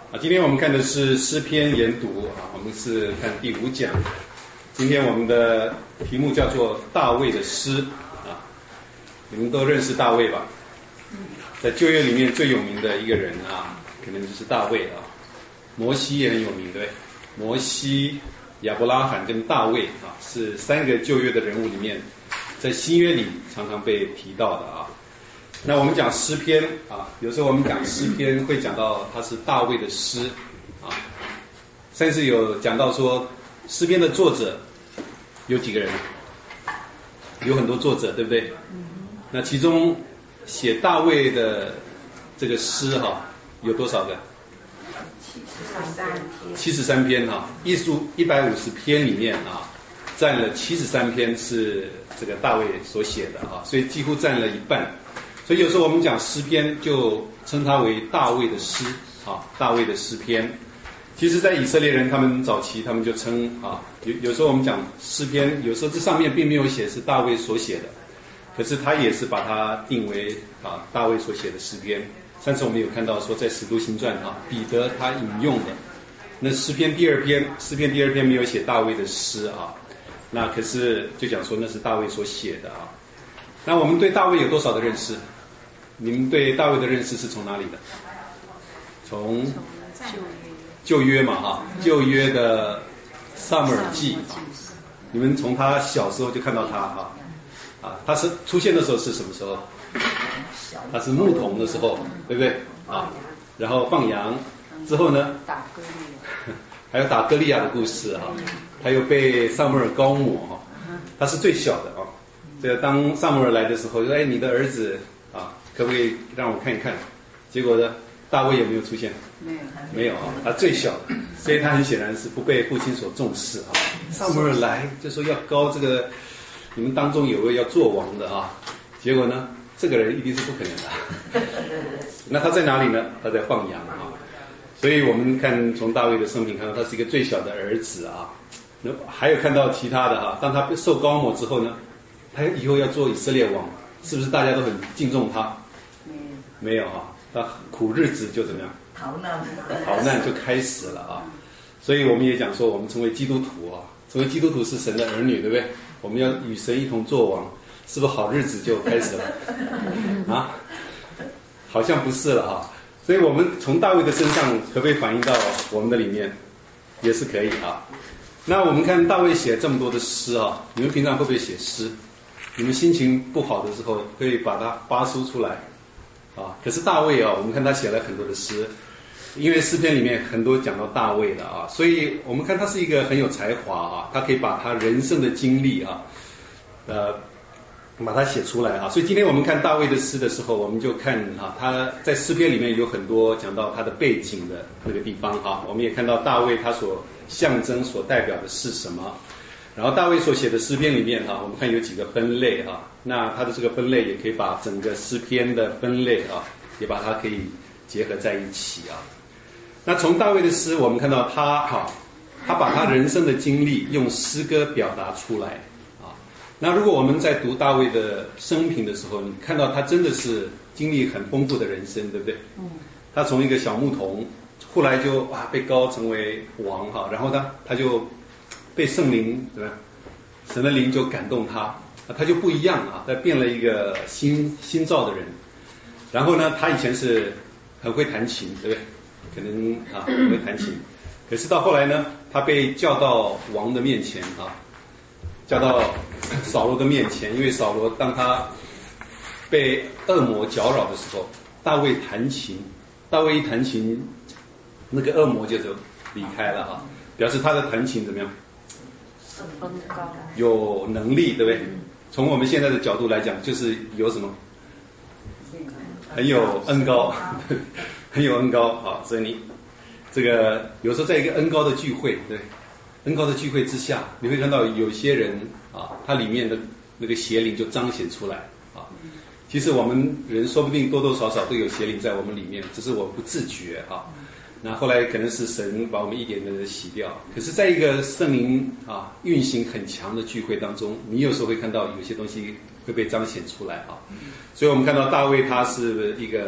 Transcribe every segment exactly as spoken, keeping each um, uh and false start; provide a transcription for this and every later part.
啊，今天我们看的是诗篇研读啊，我们是看第五讲。今天我们的题目叫做大卫的诗啊，你们都认识大卫吧？在旧约里面最有名的一个人啊，可能就是大卫啊。摩西也很有名，对不对？摩西、亚伯拉罕跟大卫啊，是三个旧约的人物里面，在新约里常常被提到的啊。那我们讲诗篇啊，有时候我们讲诗篇会讲到它是大卫的诗啊，甚至有讲到说诗篇的作者有几个人，有很多作者，对不对？那其中写大卫的这个诗哈、啊，有多少个？七十三篇哈，一书一百五十篇里面啊，占了七十三篇是这个大卫所写的啊，所以几乎占了一半。所以有时候我们讲诗篇，就称它为大卫的诗啊，大卫的诗篇。其实，在以色列人他们早期，他们就称啊，有有时候我们讲诗篇，有时候这上面并没有写是大卫所写的，可是他也是把它定为啊大卫所写的诗篇。上次我们有看到说，在《使徒行传》啊，彼得他引用的那诗篇第二篇，诗篇第二篇没有写大卫的诗啊，那可是就讲说那是大卫所写的啊。那我们对大卫有多少的认识？你们对大卫的认识是从哪里的？从旧约嘛哈，旧约的撒母耳记，你们从他小时候就看到他哈，啊，他是出现的时候是什么时候？他是牧童的时候，对不对啊？然后放羊之后呢， 打歌利亚， 还有打歌利亚的故事啊，他又被撒母耳膏抹哈，他是最小的啊。这个当撒母耳来的时候，说：“哎，你的儿子啊，可不可以让我看一看？”结果呢，大卫有没有出现？ 没有， 没有啊，他最小的，所以他很显然是不被父亲所重视啊。撒母耳来就说要膏这个，你们当中有位要做王的啊，结果呢，这个人一定是不可能的。那他在哪里呢？他在放羊啊。所以我们看从大卫的生平看到，他是一个最小的儿子啊。还有看到其他的哈、啊，当他受膏抹之后呢？他以后要做以色列王，是不是大家都很敬重他？ 嗯， 没有啊，他苦日子就怎么样？ 逃难， 逃难就开始了啊！所以我们也讲说，我们成为基督徒啊，成为基督徒是神的儿女，对不对？我们要与神一同作王，是不是好日子就开始了？啊，好像不是了啊！所以我们从大卫的身上可不可以反映到我们的里面？也是可以啊。那我们看大卫写这么多的诗啊，你们平常会不会写诗？你们心情不好的时候，可以把它发书出来，啊！可是大卫啊，我们看他写了很多的诗，因为诗篇里面很多讲到大卫的啊，所以我们看他是一个很有才华啊，他可以把他人生的经历啊，呃，把它写出来啊。所以今天我们看大卫的诗的时候，我们就看啊，他在诗篇里面有很多讲到他的背景的那个地方啊，我们也看到大卫他所象征所代表的是什么。然后大卫所写的诗篇里面哈、啊，我们看有几个分类哈、啊，那他的这个分类也可以把整个诗篇的分类啊，也把它可以结合在一起啊。那从大卫的诗，我们看到他哈、啊，他把他人生的经历用诗歌表达出来啊。那如果我们在读大卫的生平的时候，你看到他真的是经历很丰富的人生，对不对？嗯。他从一个小牧童，后来就哇被膏成为王哈、啊，然后呢，他就被圣灵怎么样？神的灵就感动他，他就不一样啊，他变了一个新新造的人。然后呢，他以前是很会弹琴，对不对？可能啊很会弹琴，可是到后来呢，他被叫到王的面前啊，叫到扫罗的面前，因为扫罗当他被恶魔搅扰的时候，大卫弹琴，大卫一弹琴，那个恶魔就就离开了啊，表示他的弹琴怎么样？有能力，对不对？从我们现在的角度来讲，就是有什么？很有恩膏，很有恩膏啊！所以你这个有时候在一个恩膏的聚会，对，恩膏的聚会之下，你会看到有些人啊，他里面的那个邪灵就彰显出来啊。其实我们人说不定多多少少都有邪灵在我们里面，只是我不自觉啊。那后来可能是神把我们一点点的洗掉，可是在一个圣灵啊运行很强的聚会当中，你有时候会看到有些东西会被彰显出来啊。所以我们看到大卫他是一个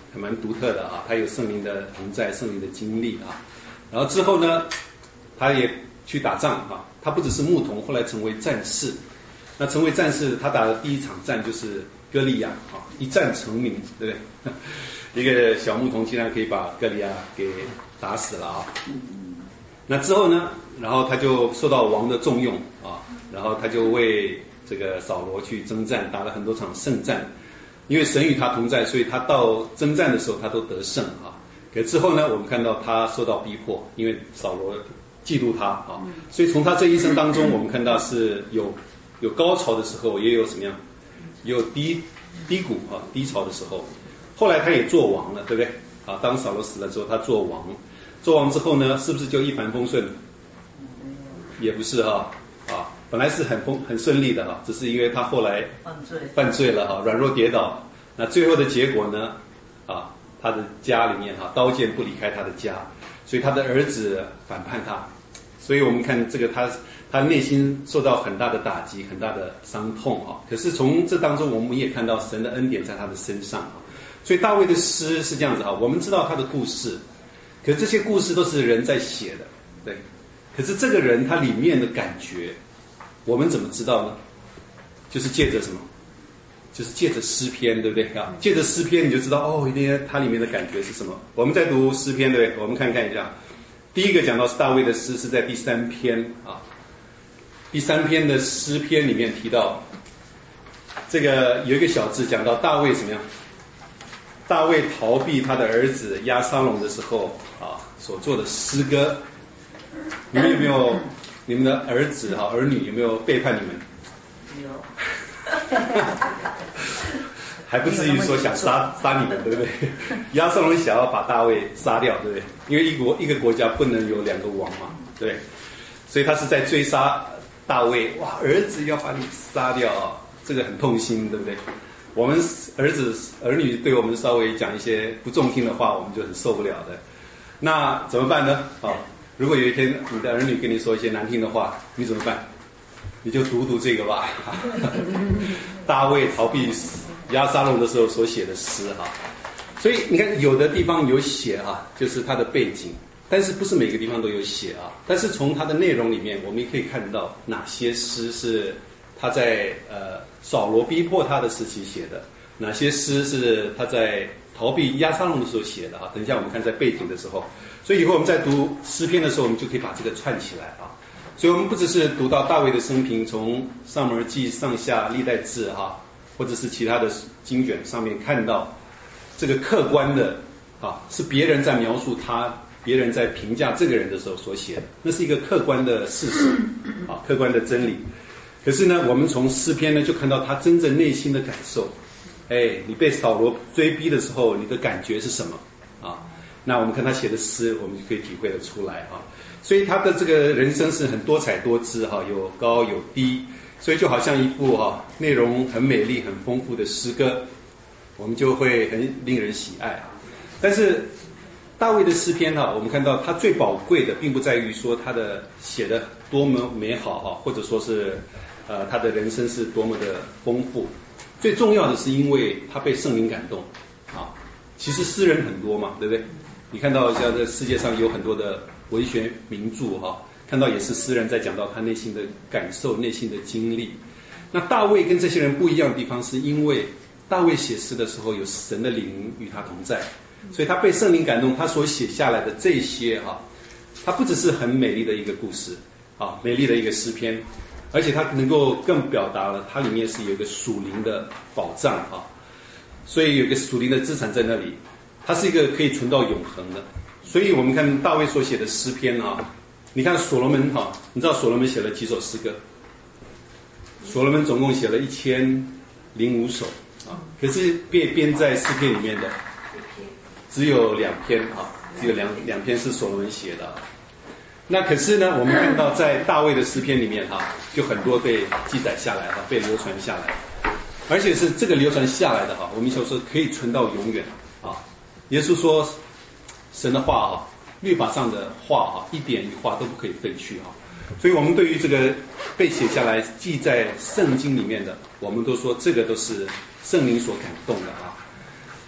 还蛮独特的啊，他有圣灵的同在，圣灵的经历啊。然后之后呢，他也去打仗啊，他不只是牧童，后来成为战士。那成为战士，他打的第一场战就是歌利亚啊，一战成名，对不对？一个小牧童竟然可以把歌利亚给打死了啊！那之后呢，然后他就受到王的重用啊，然后他就为这个扫罗去征战，打了很多场胜战。因为神与他同在，所以他到征战的时候他都得胜啊。可之后呢，我们看到他受到逼迫，因为扫罗嫉妒他啊，所以从他这一生当中，我们看到是有有高潮的时候，也有什么样，也有低低谷啊，低潮的时候。后来他也做王了，对不对？啊，当扫罗死了之后，他做王，做王之后呢，是不是就一帆风顺？也不是哈，啊，本来是很风很顺利的哈，只是因为他后来犯罪犯罪了哈，软弱跌倒，那最后的结果呢，啊，他的家里面哈，刀剑不离开他的家，所以他的儿子反叛他，所以我们看这个他他内心受到很大的打击，很大的伤痛啊。可是从这当中，我们也看到神的恩典在他的身上啊。所以大卫的诗是这样子哈，我们知道他的故事，可是这些故事都是人在写的，对。可是这个人他里面的感觉，我们怎么知道呢？就是借着什么？就是借着诗篇，对不对啊？借着诗篇你就知道哦，一定它里面的感觉是什么。我们在读诗篇，对不对？我们看看一下，第一个讲到是大卫的诗是在第三篇啊，第三篇的诗篇里面提到，这个有一个小字讲到大卫怎么样？大卫逃避他的儿子押沙龙的时候啊，所做的诗歌，你们有没有？你们的儿子哈儿女有没有背叛你们？ 有， 还不至于说想杀杀你们，对不对？押沙龙想要把大卫杀掉，对不对？因为一国一个国家不能有两个王嘛，对，所以他是在追杀大卫。哇，儿子要把你杀掉啊，这个很痛心，对不对？我们儿子儿女对我们稍微讲一些不中听的话，我们就很受不了的。那怎么办呢？啊，如果有一天你的儿女跟你说一些难听的话，你怎么办？你就读读这个吧。大卫逃避押沙龙的时候所写的诗哈，所以你看有的地方有写啊，就是它的背景，但是不是每个地方都有写啊。但是从它的内容里面，我们也可以看到哪些诗是他在呃扫罗逼迫他的时期写的，哪些诗是他在逃避押沙龙的时候写的啊？等一下我们看在背景的时候，所以以后我们在读诗篇的时候，我们就可以把这个串起来啊。所以我们不只是读到大卫的生平，从撒母耳记上下历代志哈，或者是其他的经卷上面看到这个客观的啊，是别人在描述他，别人在评价这个人的时候所写的，那是一个客观的事实啊，客观的真理。可是呢，我们从诗篇呢就看到他真正内心的感受。哎，你被扫罗追逼的时候，你的感觉是什么啊？那我们看他写的诗，我们就可以体会得出来啊。所以他的这个人生是很多彩多姿哈，有高有低，所以就好像一部哈内容很美丽、很丰富的诗歌，我们就会很令人喜爱啊。但是大卫的诗篇哈，我们看到他最宝贵的，并不在于说他的写的多么美好哈，或者说是呃他的人生是多么的丰富，最重要的是因为他被圣灵感动啊。其实诗人很多嘛，对不对？你看到像这世界上有很多的文学名著哈，看到也是诗人在讲到他内心的感受、内心的经历。那大卫跟这些人不一样的地方，是因为大卫写诗的时候有神的灵与他同在，所以他被圣灵感动，他所写下来的这些哈，他不只是很美丽的一个故事啊，美丽的一个诗篇，而且他能够更表达了它里面是有一个属灵的宝藏啊，所以有一个属灵的资产在那里，它是一个可以存到永恒的。所以我们看大卫所写的诗篇啊，你看所罗门哈，你知道所罗门写了几首诗歌？所罗门总共写了一千零五首啊，可是被编在诗篇里面的只有两篇啊，只有两两篇是所罗门写的。那可是呢，我们看到在大卫的诗篇里面哈，就很多被记载下来哈，被流传下来，而且是这个流传下来的哈，我们就说可以存到永远啊。耶稣说，神的话哈，律法上的话哈，一点一画都不可以废去哈。所以我们对于这个被写下来记在圣经里面的，我们都说这个都是圣灵所感动的啊。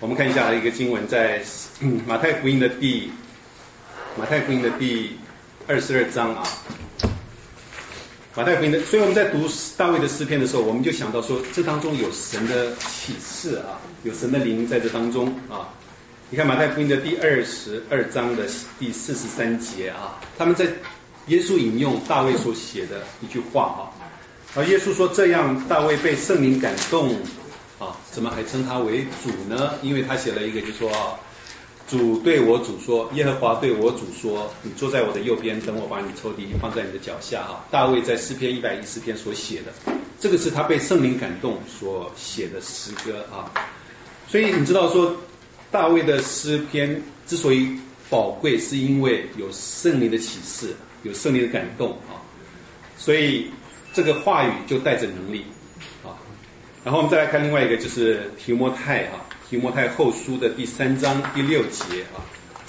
我们看一下一个经文在，在、嗯、马太福音的第马太福音的第二十二章啊。马太福音的，所以我们在读大卫的诗篇的时候，我们就想到说，这当中有神的启示啊，有神的灵在这当中啊。你看马太福音的第二十二章的第四十三节啊，他们在耶稣引用大卫所写的一句话啊，而耶稣说：“这样大卫被圣灵感动啊，怎么还称他为主呢？因为他写了一个就说啊。”主对我主说，耶和华对我主说，你坐在我的右边，等我把你仇敌放在你的脚下啊。大卫在诗篇一百一十篇所写的，这个是他被圣灵感动所写的诗歌啊。所以你知道说，大卫的诗篇之所以宝贵，是因为有圣灵的启示，有圣灵的感动啊。所以这个话语就带着能力啊。然后我们再来看另外一个，就是提摩太啊。提摩太后书的第三章第六节啊，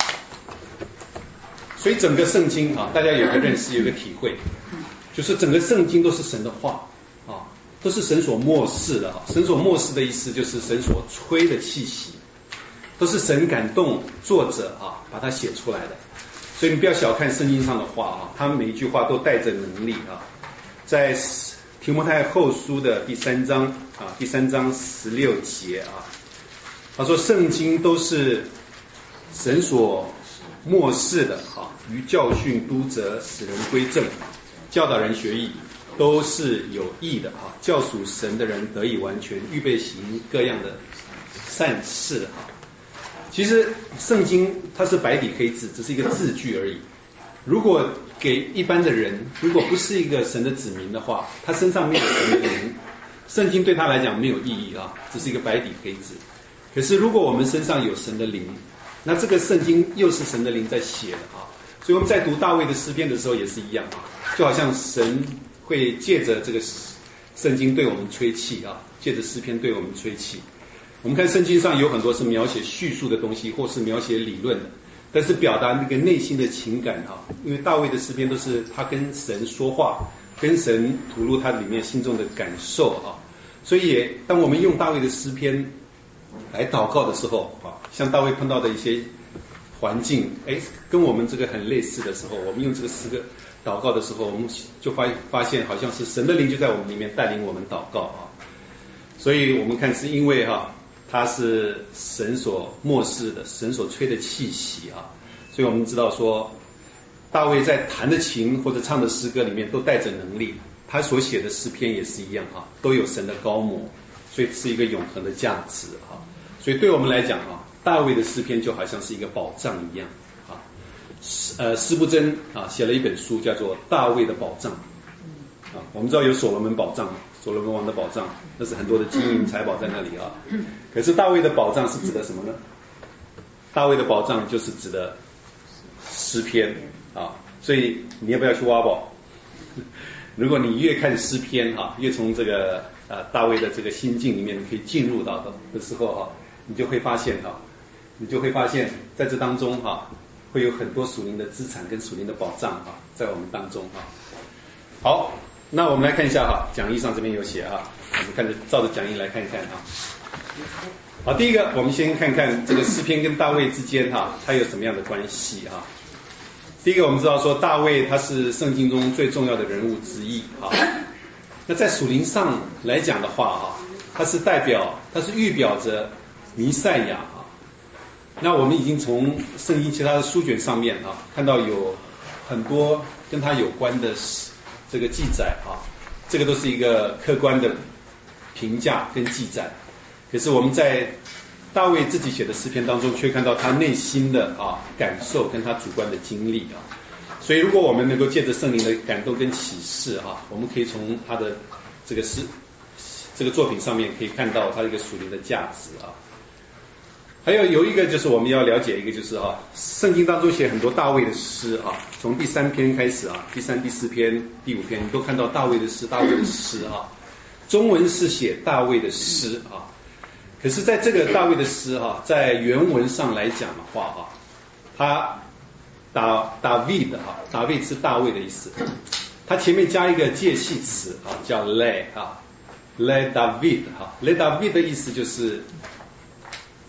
所以整个圣经啊，大家有个认识，有个体会，就是整个圣经都是神的话啊，都是神所默示的啊。神所默示的意思就是神所吹的气息，都是神感动作者啊，把它写出来的。所以你不要小看圣经上的话啊，它每一句话都带着能力啊。在提摩太后书的第三章啊，第三章十六节啊。他说：“圣经都是神所默示的，啊，于教训、督责、使人归正、教导人学艺，都是有益的，啊，教属神的人得以完全，预备行各样的善事，啊。其实圣经它是白底黑字，只是一个字句而已。如果给一般的人，如果不是一个神的子民的话，他身上没有神的灵，圣经对他来讲没有意义啊，只是一个白底黑字。”可是如果我们身上有神的灵，那这个圣经又是神的灵在写的啊，所以我们在读大卫的诗篇的时候也是一样啊，就好像神会借着这个圣经对我们吹气啊，借着诗篇对我们吹气。我们看圣经上有很多是描写叙述的东西，或是描写理论的，但是表达那个内心的情感啊，因为大卫的诗篇都是他跟神说话，跟神吐露他里面心中的感受啊，所以也当我们用大卫的诗篇来祷告的时候啊，像大卫碰到的一些环境，哎，跟我们这个很类似的时候，我们用这个诗歌祷告的时候，我们就发发现好像是神的灵就在我们里面带领我们祷告啊。所以我们看是因为哈、啊，它是神所默示的，神所吹的气息啊，所以我们知道说，大卫在弹的琴或者唱的诗歌里面都带着能力，他所写的诗篇也是一样啊，都有神的高模。所以是一个永恒的价值啊，所以对我们来讲啊，大卫的诗篇就好像是一个宝藏一样啊。呃，司布真啊写了一本书叫做《大卫的宝藏》啊，我们知道有所罗门宝藏，所罗门王的宝藏，那是很多的金银财宝在那里啊。可是大卫的宝藏是指的什么呢？大卫的宝藏就是指的诗篇啊，所以你要不要去挖宝？如果你越看诗篇啊，越从这个呃，大卫的这个心境里面，你可以进入到的的时候哈、啊，你就会发现哈、啊，你就会发现在这当中哈、啊，会有很多属灵的资产跟属灵的宝藏哈、啊，在我们当中哈、啊。好，那我们来看一下哈、啊，讲义上这边有写啊，我们看着照着讲义来看一看啊。好，第一个，我们先看看这个诗篇跟大卫之间哈、啊，它有什么样的关系啊？第一个，我们知道说大卫他是圣经中最重要的人物之一啊。那在属灵上来讲的话啊，它是代表，它是预表着弥赛亚啊。那我们已经从圣经其他的书卷上面啊，看到有很多跟他有关的这个记载啊，这个都是一个客观的评价跟记载。可是我们在大卫自己写的诗篇当中，却看到他内心的啊感受跟他主观的经历啊。所以，如果我们能够借着圣灵的感动跟启示啊，我们可以从他的这个诗、这个作品上面可以看到他一个属灵的价值啊。还有有一个就是我们要了解一个就是啊，圣经当中写很多大卫的诗啊，从第三篇开始啊，第三、第四篇、第五篇，你都看到大卫的诗、大卫的诗啊。中文是写大卫的诗啊，可是在这个大卫的诗啊，在原文上来讲的话啊，他。大大卫的哈，大卫是大卫的意思，它前面加一个介系词啊，叫 le 啊 ，le David 哈 ，le David 的意思就是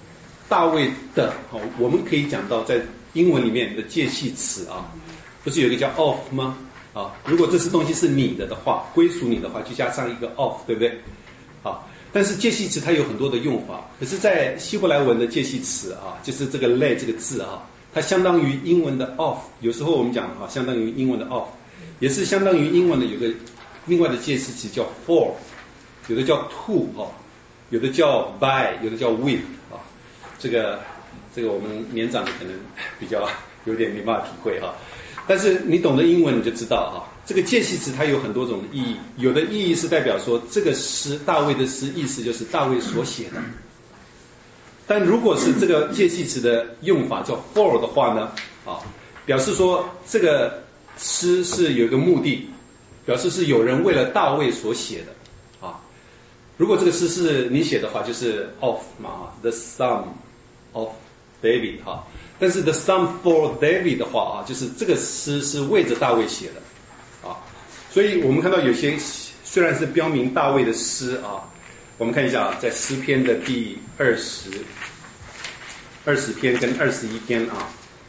大卫的，好，我们可以讲到在英文里面的介系词啊，不是有一个叫 of 吗？啊，如果这是东西是你的的话，归属你的话，就加上一个 of， 对不对？好，但是介系词它有很多的用法，可是，在希伯来文的介系词啊，就是这个 le 这个字啊，它相当于英文的 of， 有时候我们讲啊，相当于英文的 of， 也是相当于英文的有个另外的介系词叫 for， 有的叫 to 啊，有的叫 by， 有的叫 with 啊，这个这个我们年长的可能比较有点没办法体会哈。但是你懂得英文你就知道啊，这个介系词它有很多种意义，有的意义是代表说这个诗大卫的诗意思就是大卫所写的，但如果是这个介系词的用法叫 for 的话呢，啊，表示说这个诗是有一个目的，表示是有人为了大卫所写的啊。如果这个诗是你写的话，就是 of 嘛 ，the psalm of David 哈。但是 the psalm for David 的话啊，就是这个诗是为着大卫写的啊。所以我们看到有些虽然是标明大卫的诗啊，我们看一下啊，在诗篇的第二十二十篇跟二十一篇啊。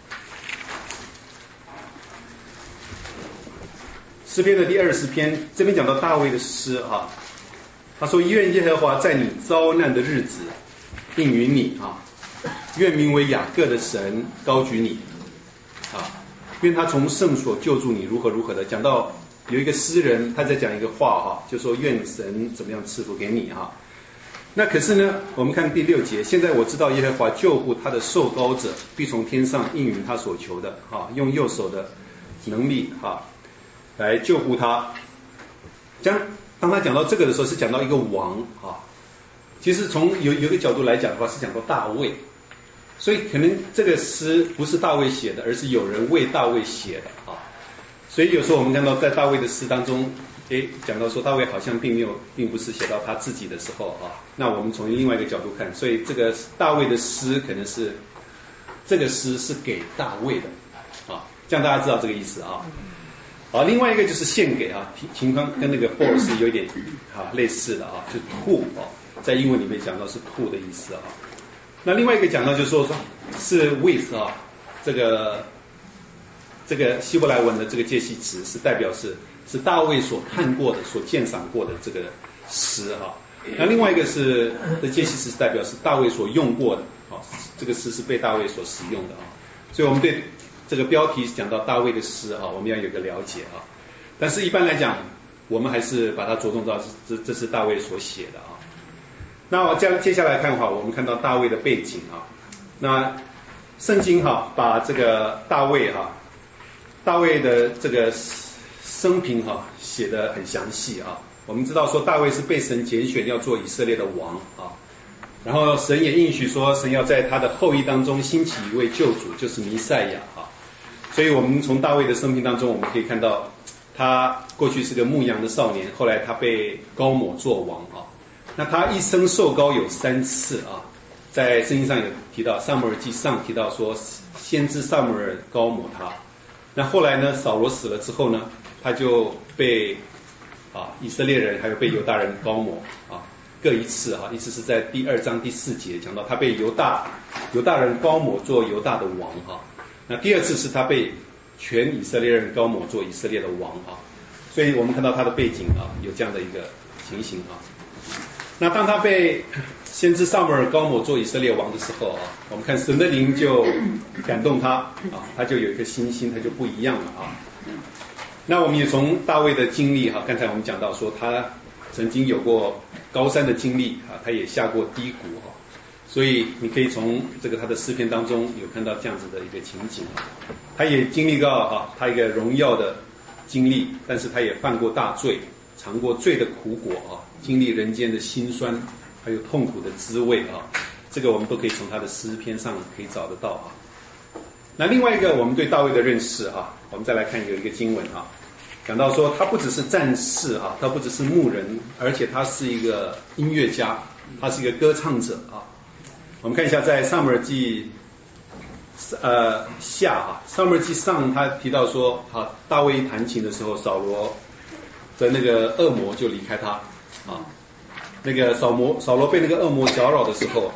诗篇的第二十篇，这边讲到大卫的诗啊，他说：“愿耶和华在你遭难的日子应允你啊，愿名为雅各的神高举你啊，愿他从圣所救助你，如何如何的。”讲到有一个诗人他在讲一个话哈、啊，就说愿神怎么样赐福给你啊。那可是呢，我们看第六节，现在我知道耶和华救护他的受膏者，必从天上应允他所求的啊，用右手的能力啊。来救护他。将当他讲到这个的时候，是讲到一个王啊。其实从有有一个角度来讲的话，是讲到大卫。所以可能这个诗不是大卫写的，而是有人为大卫写的啊。所以有时候我们看到在大卫的诗当中，诶，讲到说大卫好像并没有，并不是写到他自己的时候啊。那我们从另外一个角度看，所以这个大卫的诗可能是这个诗是给大卫的啊。这样大家知道这个意思啊。好，另外一个就是献给啊，情况跟那个 for 是有点啊类似的啊，就 to 啊，在英文里面讲到是 to 的意思啊。那另外一个讲到就是说是 with 啊，这个这个希伯来文的这个介系词是代表是是大卫所看过的、所鉴赏过的这个诗哈、啊。那另外一个是的介系词是代表是大卫所用过的啊，这个诗是被大卫所使用的啊。所以我们对这个标题讲到大卫的诗啊，我们要有个了解啊。但是一般来讲，我们还是把它着重到这这是大卫所写的啊。那我接接下来看哈，我们看到大卫的背景啊。那圣经哈把这个大卫哈，大卫的这个生平哈写得很详细啊。我们知道说大卫是被神拣选要做以色列的王啊。然后神也应许说，神要在他的后裔当中兴起一位救主，就是弥赛亚啊。所以我们从大卫的生平当中，我们可以看到，他过去是个牧羊的少年，后来他被膏抹做王啊。那他一生受膏有三次啊，在圣经上有提到，撒母耳记上提到说，先知撒母耳膏抹他。那后来呢，扫罗死了之后呢，他就被啊以色列人还有被犹大人膏抹啊。各一次啊，一次是在第二章第四节讲到他被犹大犹大人膏抹做犹大的王哈、啊，那第二次是他被全以色列人膏抹做以色列的王啊，所以我们看到他的背景啊有这样的一个情形啊。那当他被先知撒母耳膏抹做以色列王的时候啊，我们看神的灵就感动他啊，他就有一颗新心，他就不一样了啊。那我们也从大卫的经历哈、啊，刚才我们讲到说他曾经有过高山的经历啊，他也下过低谷哈、啊，所以你可以从这个他的诗篇当中有看到这样子的一个情景啊。他也经历到哈、啊，他一个荣耀的经历，但是他也犯过大罪，尝过罪的苦果啊，经历人间的辛酸，还有痛苦的滋味啊。这个我们都可以从他的诗篇上可以找得到啊。那另外一个我们对大卫的认识啊，我们再来看有一个经文啊。讲到说他不只是战士啊，他不只是牧人，而且他是一个音乐家，他是一个歌唱者啊。我们看一下在撒母耳记呃下啊，撒母耳记上他提到说啊，大卫一弹琴的时候，扫罗的那个恶魔就离开他啊。那个扫罗扫罗被那个恶魔搅扰的时候，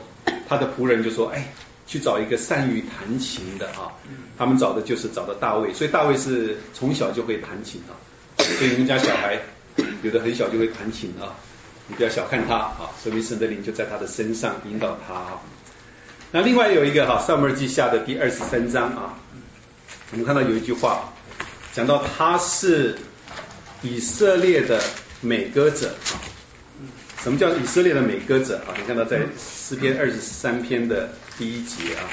他的仆人就说：“哎，去找一个善于弹琴的啊。”他们找的就是找到大卫，所以大卫是从小就会弹琴啊。所以你们家小孩有的很小就会弹琴啊，你不要小看他啊，说明神的灵就在他的身上引导他啊。那另外有一个哈，撒母耳记下的第二十三章啊，我们看到有一句话讲到他是以色列的美歌者啊。什么叫以色列的美歌者啊？你看到在诗篇二十三篇的第一节啊。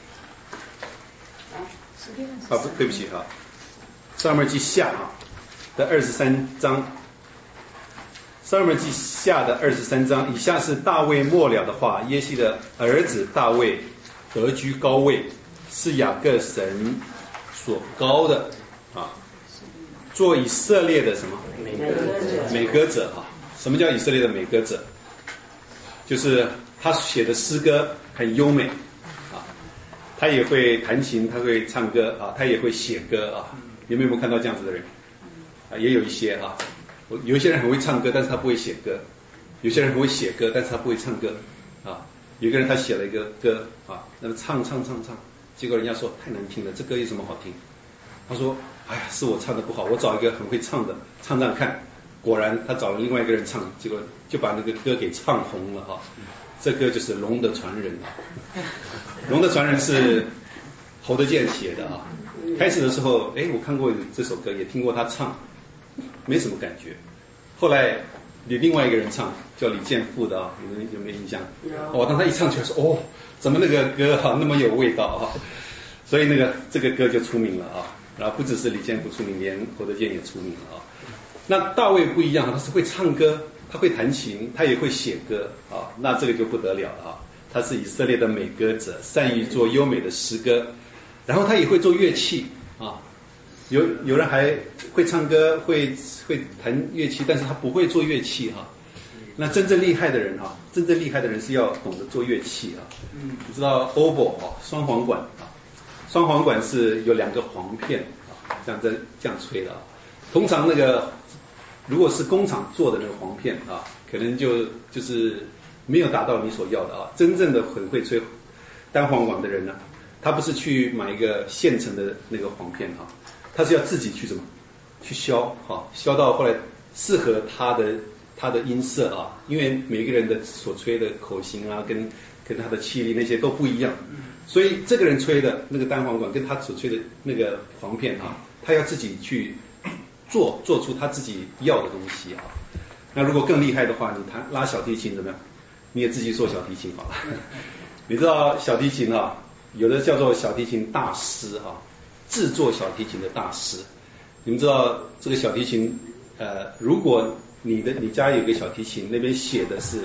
啊不，对不起哈，撒母耳记下啊的二十三章，撒母耳记下的二十三章，以下是大卫末了的话：耶西的儿子大卫得居高位，是雅各神所高的啊，做以色列的什么美歌者？ 美歌者啊。什么叫以色列的美歌者？就是他写的诗歌很优美啊，他也会弹琴，他会唱歌啊，他也会写歌啊。你们有没有看到这样子的人啊？也有一些啊，有一些人很会唱歌，但是他不会写歌；有些人很会写歌，但是他不会唱歌啊。有一个人他写了一个歌啊，那么唱唱唱唱，结果人家说太难听了，这歌有什么好听？他说：“哎呀，是我唱的不好，我找一个很会唱的唱唱看。”果然，他找了另外一个人唱，结果就把那个歌给唱红了哈。这歌就是《龙的传人》啊，《龙的传人》是侯德健写的啊。开始的时候，哎，我看过这首歌，也听过他唱，没什么感觉。后来有另外一个人唱，叫李健富的啊，你们有没有印象？哦，当他一唱起来说，哦，怎么那个歌哈、啊、那么有味道啊？所以那个这个歌就出名了啊。然后不只是李健富出名，连侯德健也出名了啊。那大卫不一样，他是会唱歌，他会弹琴，他也会写歌啊。那这个就不得了了啊！他是以色列的美歌者，善于做优美的诗歌，然后他也会做乐器啊。有有人还会唱歌，会会弹乐器，但是他不会做乐器哈、啊。那真正厉害的人哈、啊，真正厉害的人是要懂得做乐器啊。你知道 oboe 啊，双簧管啊，双簧管是有两个簧片啊，这样在这样吹的啊。通常那个如果是工厂做的那个簧片啊，可能就就是没有达到你所要的啊。真正的很会吹单簧管的人呢、啊，他不是去买一个现成的那个簧片啊，他是要自己去怎么去削啊，削到后来适合他的他的音色啊，因为每个人的所吹的口型啊，跟跟他的气力那些都不一样，所以这个人吹的那个单簧管跟他所吹的那个簧片啊，他要自己去做做出他自己要的东西啊。那如果更厉害的话，你弹拉小提琴怎么样？你也自己做小提琴好了。你知道小提琴啊，有的叫做小提琴大师啊，制作小提琴的大师。你们知道这个小提琴，呃，如果你的你家有个小提琴，那边写的是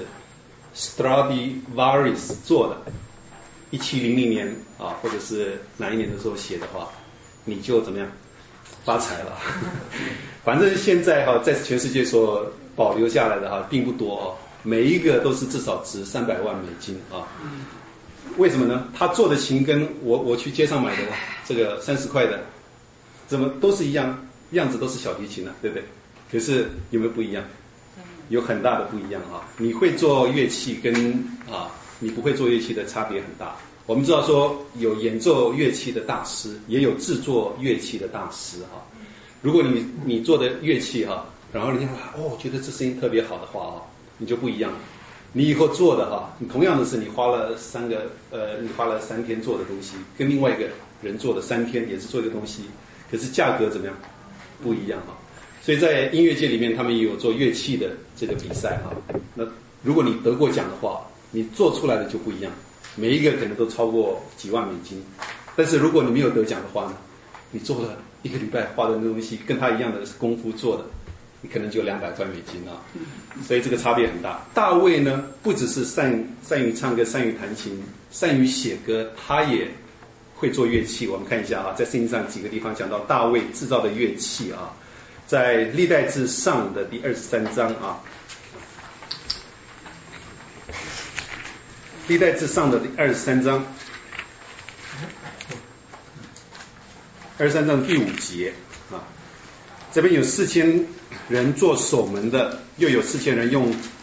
Stradivarius 做的，一七零零年啊，或者是哪一年的时候写的话，你就怎么样？发财了。反正现在哈、啊，在全世界所保留下来的哈、啊，并不多哦，每一个都是至少值三百万美金啊。为什么呢？他做的琴跟我我去街上买的这个三十块的，怎么都是一样，样子都是小提琴啊，对不对？可是有没有不一样？有很大的不一样啊！你会做乐器跟啊你不会做乐器的差别很大。我们知道说有演奏乐器的大师，也有制作乐器的大师哈。如果你你做的乐器哈，然后人家哦觉得这声音特别好的话啊，你就不一样。你以后做的哈，你同样的是你花了三个呃，你花了三天做的东西，跟另外一个人做的三天也是做一个东西，可是价格怎么样？不一样哈。所以在音乐界里面，他们也有做乐器的这个比赛哈。那如果你得过奖的话，你做出来的就不一样。每一个可能都超过几万美金，但是如果你没有得奖的话呢，你做了一个礼拜花的那东西，跟他一样的功夫做的，你可能就两百块美金啊，所以这个差别很大。大卫呢，不只是善善于唱歌、善于弹琴、善于写歌，他也会做乐器。我们看一下啊，在圣经上几个地方讲到大卫制造的乐器啊，在历代志上的第二十三章啊。历代志上的第二十三章，二十三章第五节啊，这边有四千人做守门的，又有四千人用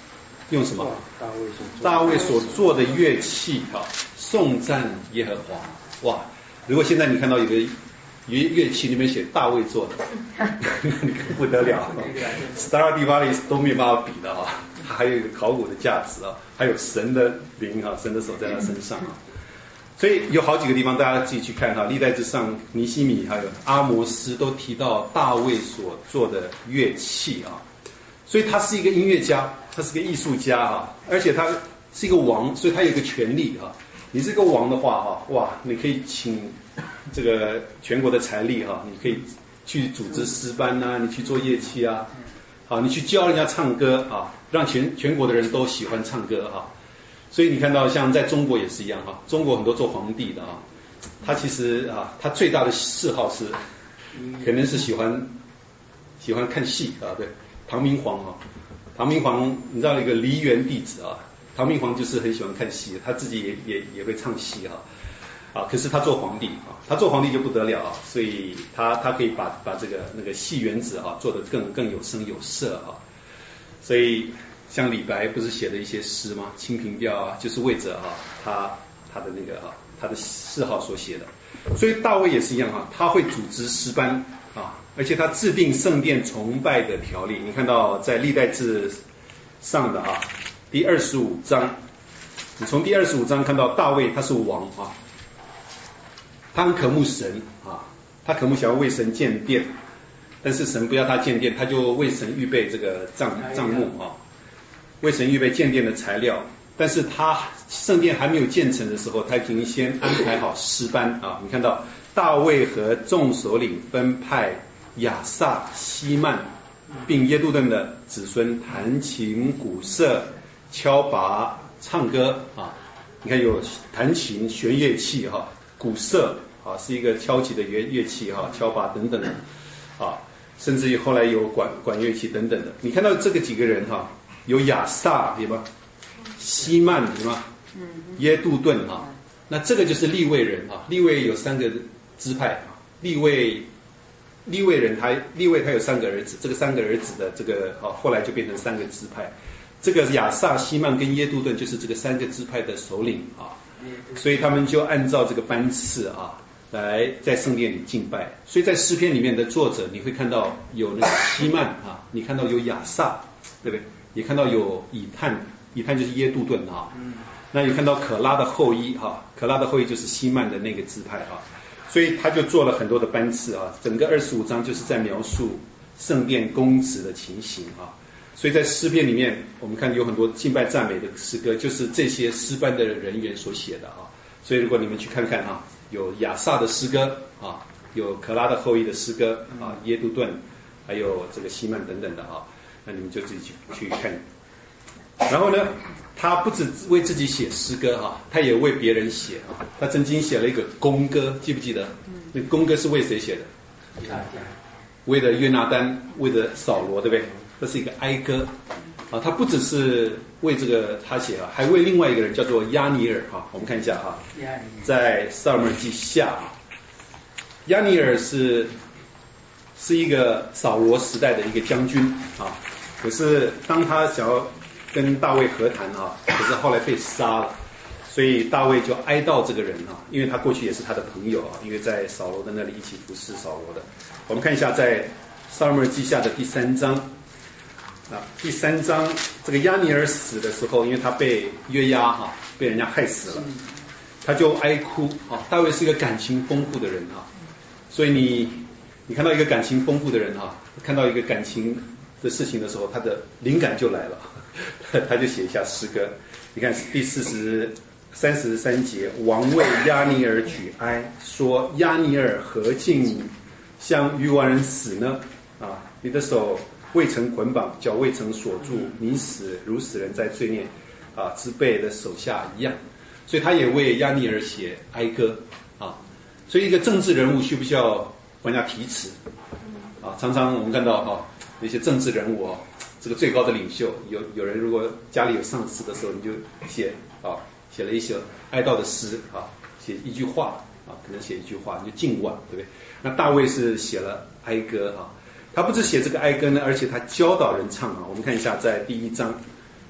用什么？ 大卫所大卫所做的乐器啊，颂赞耶和华。哇！如果现在你看到有个乐乐器里面写大卫做的，你可不得了 ，Stradivarius 都没办法比的啊。它还有一个考古的价值啊，还有神的灵啊，神的手在他身上啊。所以有好几个地方，大家自己去看哈，历代志上、尼希米还有阿摩斯都提到大卫所做的乐器啊。所以他是一个音乐家，他是个艺术家哈，而且他是一个王，所以他有一个权利哈。你是个王的话哈，哇，你可以请这个全国的财力哈，你可以去组织诗班呐、啊，你去做乐器啊，好，你去教人家唱歌啊，让全全国的人都喜欢唱歌哈。所以你看到像在中国也是一样哈，中国很多做皇帝的啊，他其实啊，他最大的嗜好是，可能是喜欢喜欢看戏啊，对。唐明皇啊，唐明皇，你知道一个梨园弟子啊，唐明皇就是很喜欢看戏，他自己也也也会唱戏哈、啊，啊，可是他做皇帝啊，他做皇帝就不得了啊，所以他他可以把把这个那个戏园子啊做得更更有声有色啊，所以像李白不是写了一些诗吗？清平调啊，就是为着啊他他的那个啊他的嗜好所写的，所以大卫也是一样哈、啊，他会组织诗班啊。而且他制定圣殿崇拜的条例，你看到在历代志上的啊第二十五章，你从第二十五章看到大卫他是王啊，他很渴慕神啊，他渴慕想要为神建殿，但是神不要他建殿，他就为神预备这个帐帐幕啊，为神预备建殿的材料，但是他圣殿还没有建成的时候，他已经先安排好诗班啊，你看到大卫和众首领分派亚萨、希曼，并耶杜顿的子孙弹琴、鼓瑟、敲拔、唱歌啊！你看有弹琴、弦乐器哈、啊，鼓瑟啊是一个敲击的乐乐器哈、啊，敲拔等等的啊，甚至于后来有管管乐器等等的。你看到这个几个人哈、啊，有亚萨对吧？希曼对吗？耶杜顿啊，那这个就是利未人啊，利未有三个支派啊，利未。利未人他利未他有三个儿子，这个三个儿子的这个啊，后来就变成三个支派。这个亚萨、希曼跟耶杜顿就是这个三个支派的首领啊，所以他们就按照这个班次啊，来在圣殿里敬拜。所以在诗篇里面的作者，你会看到有那个希曼啊，你看到有亚萨，对不对？也看到有以探，以探就是耶杜顿啊。那有看到可拉的后裔哈，可拉的后裔就是希曼的那个支派啊。所以他就做了很多的班次啊，整个二十五章就是在描述圣殿公职的情形啊。所以在诗篇里面，我们看有很多敬拜赞美的诗歌，就是这些诗班的人员所写的啊。所以如果你们去看看啊，有亚萨的诗歌啊，有可拉的后裔的诗歌啊，耶杜顿，还有这个希曼等等的啊，那你们就自己去去看。然后呢，他不止为自己写诗歌哈，他也为别人写啊。他曾经写了一个弓歌，记不记得？那弓歌是为谁写的？为了约拿单，为了扫罗，对不对？这是一个哀歌啊。他不只是为这个他写啊，还为另外一个人叫做亚尼尔哈。我们看一下哈，在撒母耳记下啊，亚尼尔是是一个扫罗时代的一个将军啊。可是当他想要跟大卫和谈啊，可是后来被杀了，所以大卫就哀悼这个人啊，因为他过去也是他的朋友啊，因为在扫罗的那里一起服侍扫罗的。我们看一下在撒母耳记下的第三章啊，第三章这个亚尼尔死的时候，因为他被约押哈、啊、被人家害死了，他就哀哭啊。大卫是一个感情丰富的人啊，所以你你看到一个感情丰富的人啊，看到一个感情的事情的时候，他的灵感就来了。他就写一下诗歌，你看第四十三十三节，王为亚尼尔举哀，说亚尼尔何竟像愚顽人死呢？啊，你的手未曾捆绑，脚未曾锁住，你死如死人在罪孽啊之辈的手下一样。所以他也为亚尼尔写哀歌啊。所以一个政治人物需不需要帮人家题词啊？常常我们看到哈、啊，有些政治人物啊。这个最高的领袖，有有人如果家里有丧事的时候，你就写啊，写了一首哀悼的诗啊，写一句话啊，可能写一句话，你就敬挽，对不对？那大卫是写了哀歌啊，他不止写这个哀歌呢，而且他教导人唱啊。我们看一下，在第一章，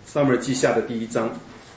撒母耳记下的第一章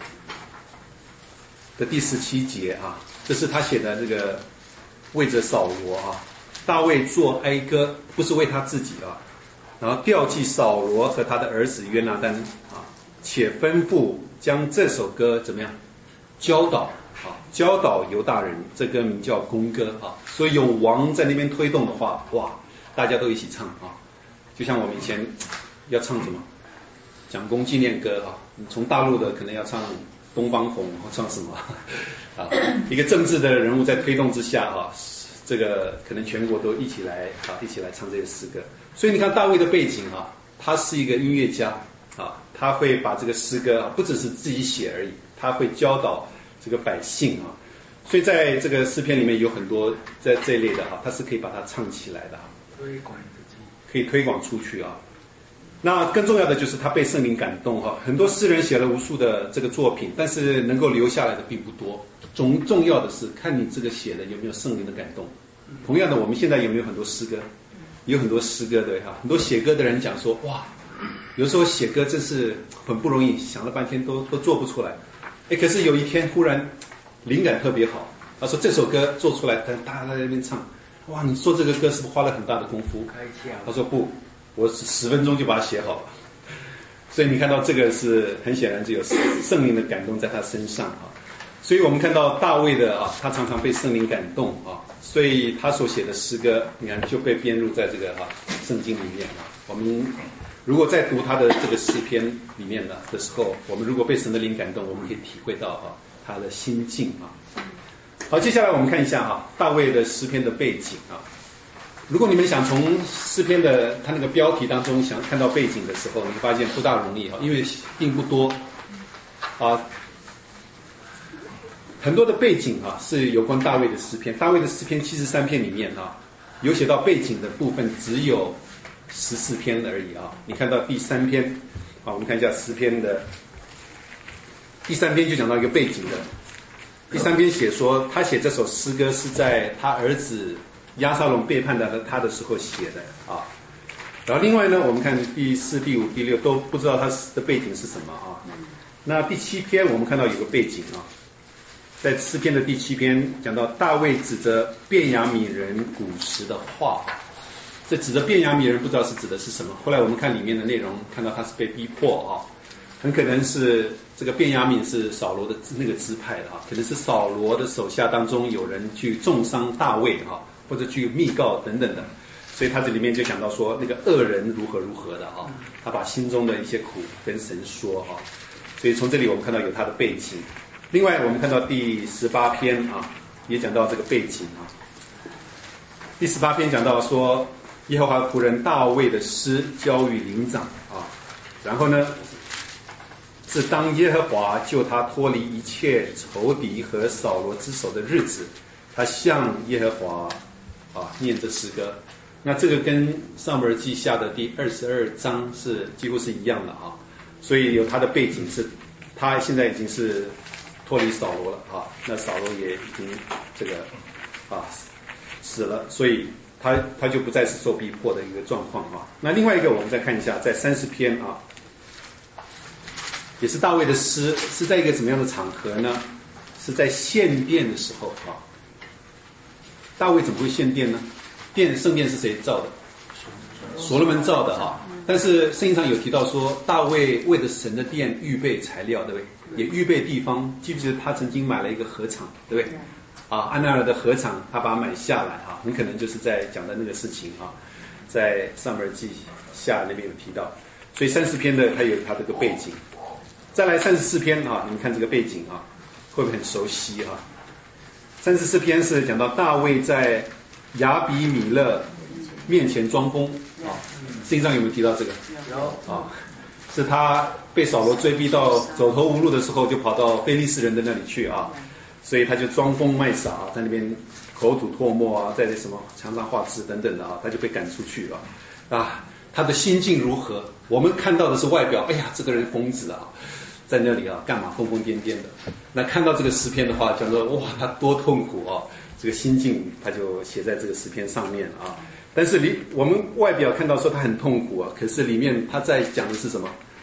的第十七节啊，这是他写的这个为着扫罗啊，大卫作哀歌，不是为他自己啊，然后调祭扫罗和他的儿子约拿单啊，且吩咐将这首歌怎么样教导啊，教导犹大人，这歌名叫弓歌啊，所以有王在那边推动的话，哇，大家都一起唱啊，就像我们以前要唱什么蒋公纪念歌啊，你从大陆的可能要唱东方红，唱什么啊？一个政治的人物在推动之下啊，这个可能全国都一起来啊，一起来唱这些诗歌。所以你看大卫的背景啊，他是一个音乐家啊，他会把这个诗歌啊，不只是自己写而已，他会教导这个百姓啊。所以在这个诗篇里面有很多在这一类的哈、啊，他是可以把它唱起来的、啊， 推广可以推广出去啊。那更重要的就是他被圣灵感动哈，很多诗人写了无数的这个作品，但是能够留下来的并不多。重重要的是看你这个写的有没有圣灵的感动。同样的，我们现在有没有很多诗歌？有很多诗歌的哈，很多写歌的人讲说，哇，有时候写歌真是很不容易，想了半天都都做不出来。哎，可是有一天忽然灵感特别好，他说这首歌做出来，大家在那边唱，哇，你做这个歌是不是花了很大的功夫？他说不。我十分钟就把它写好了，所以你看到这个是很显然只有圣灵的感动在他身上啊。所以我们看到大卫的啊，他常常被圣灵感动啊，所以他所写的诗歌，你看就被编入在这个啊圣经里面啊。我们如果在读他的这个诗篇里面呢的时候，我们如果被神的灵感动，我们可以体会到啊他的心境啊。好，接下来我们看一下啊大卫的诗篇的背景啊。如果你们想从诗篇的它那个标题当中想看到背景的时候，你会发现不大容易啊，因为并不多啊。很多的背景啊是有关大卫的诗篇，大卫的诗篇七十三篇里面啊，有写到背景的部分只有十四篇而已啊。你看到第三篇啊，我们看一下诗篇的第三篇就讲到一个背景的。第三篇写说他写这首诗歌是在他儿子押沙龙背叛的他的时候写的啊，然后另外呢，我们看第四、第五、第六都不知道他的背景是什么啊。那第七篇我们看到有个背景啊，在诗篇的第七篇讲到大卫指着便雅悯人古时的话，这指着便雅悯人不知道是指的是什么。后来我们看里面的内容，看到他是被逼迫啊，很可能是这个便雅悯是扫罗的那个支派的啊，可能是扫罗的手下当中有人去重伤大卫啊。或者去密告等等的，所以他这里面就讲到说那个恶人如何如何的啊，他把心中的一些苦跟神说啊，所以从这里我们看到有他的背景。另外我们看到第十八篇啊，也讲到这个背景啊。第十八篇讲到说耶和华仆人大卫的诗交与灵长啊，然后呢是当耶和华救他脱离一切仇敌和扫罗之手的日子，他向耶和华啊，念这诗歌，那这个跟撒母耳记下的第二十二章是几乎是一样的啊，所以有他的背景是，他现在已经是脱离扫罗了啊，那扫罗也已经这个啊死了，所以他他就不再是受逼迫的一个状况啊。那另外一个我们再看一下，在三十篇啊，也是大卫的诗，是在一个什么样的场合呢？是在献殿的时候啊。大卫怎么会献殿呢？殿圣殿是谁造的？所罗门造的哈。但是圣经上有提到说，大卫为了神的殿预备材料，对不对？也预备地方。记不记得他曾经买了一个禾场，对不对？啊，安纳尔的禾场，他把它买下来啊，很可能就是在讲的那个事情啊，在撒母耳记下那边有提到。所以三十篇的它有它这个背景。再来三十四篇啊，你们看这个背景啊，会不会很熟悉啊？三十四篇是讲到大卫在亚比米勒面前装疯啊，圣经上有没有提到这个？有啊，是他被扫罗追逼到走投无路的时候，就跑到非利士人的那里去啊，所以他就装疯卖傻啊，在那边口吐唾沫啊，在那什么墙上画字等等的啊，他就被赶出去了啊。他的心境如何？我们看到的是外表，哎呀，这个人疯子啊。在那里啊，干嘛疯疯癫癫的？那看到这个诗篇的话，讲说哇，他多痛苦啊！这个心境他就写在这个诗篇上面啊。但是里我们外表看到说他很痛苦啊，可是里面他在讲的是什么？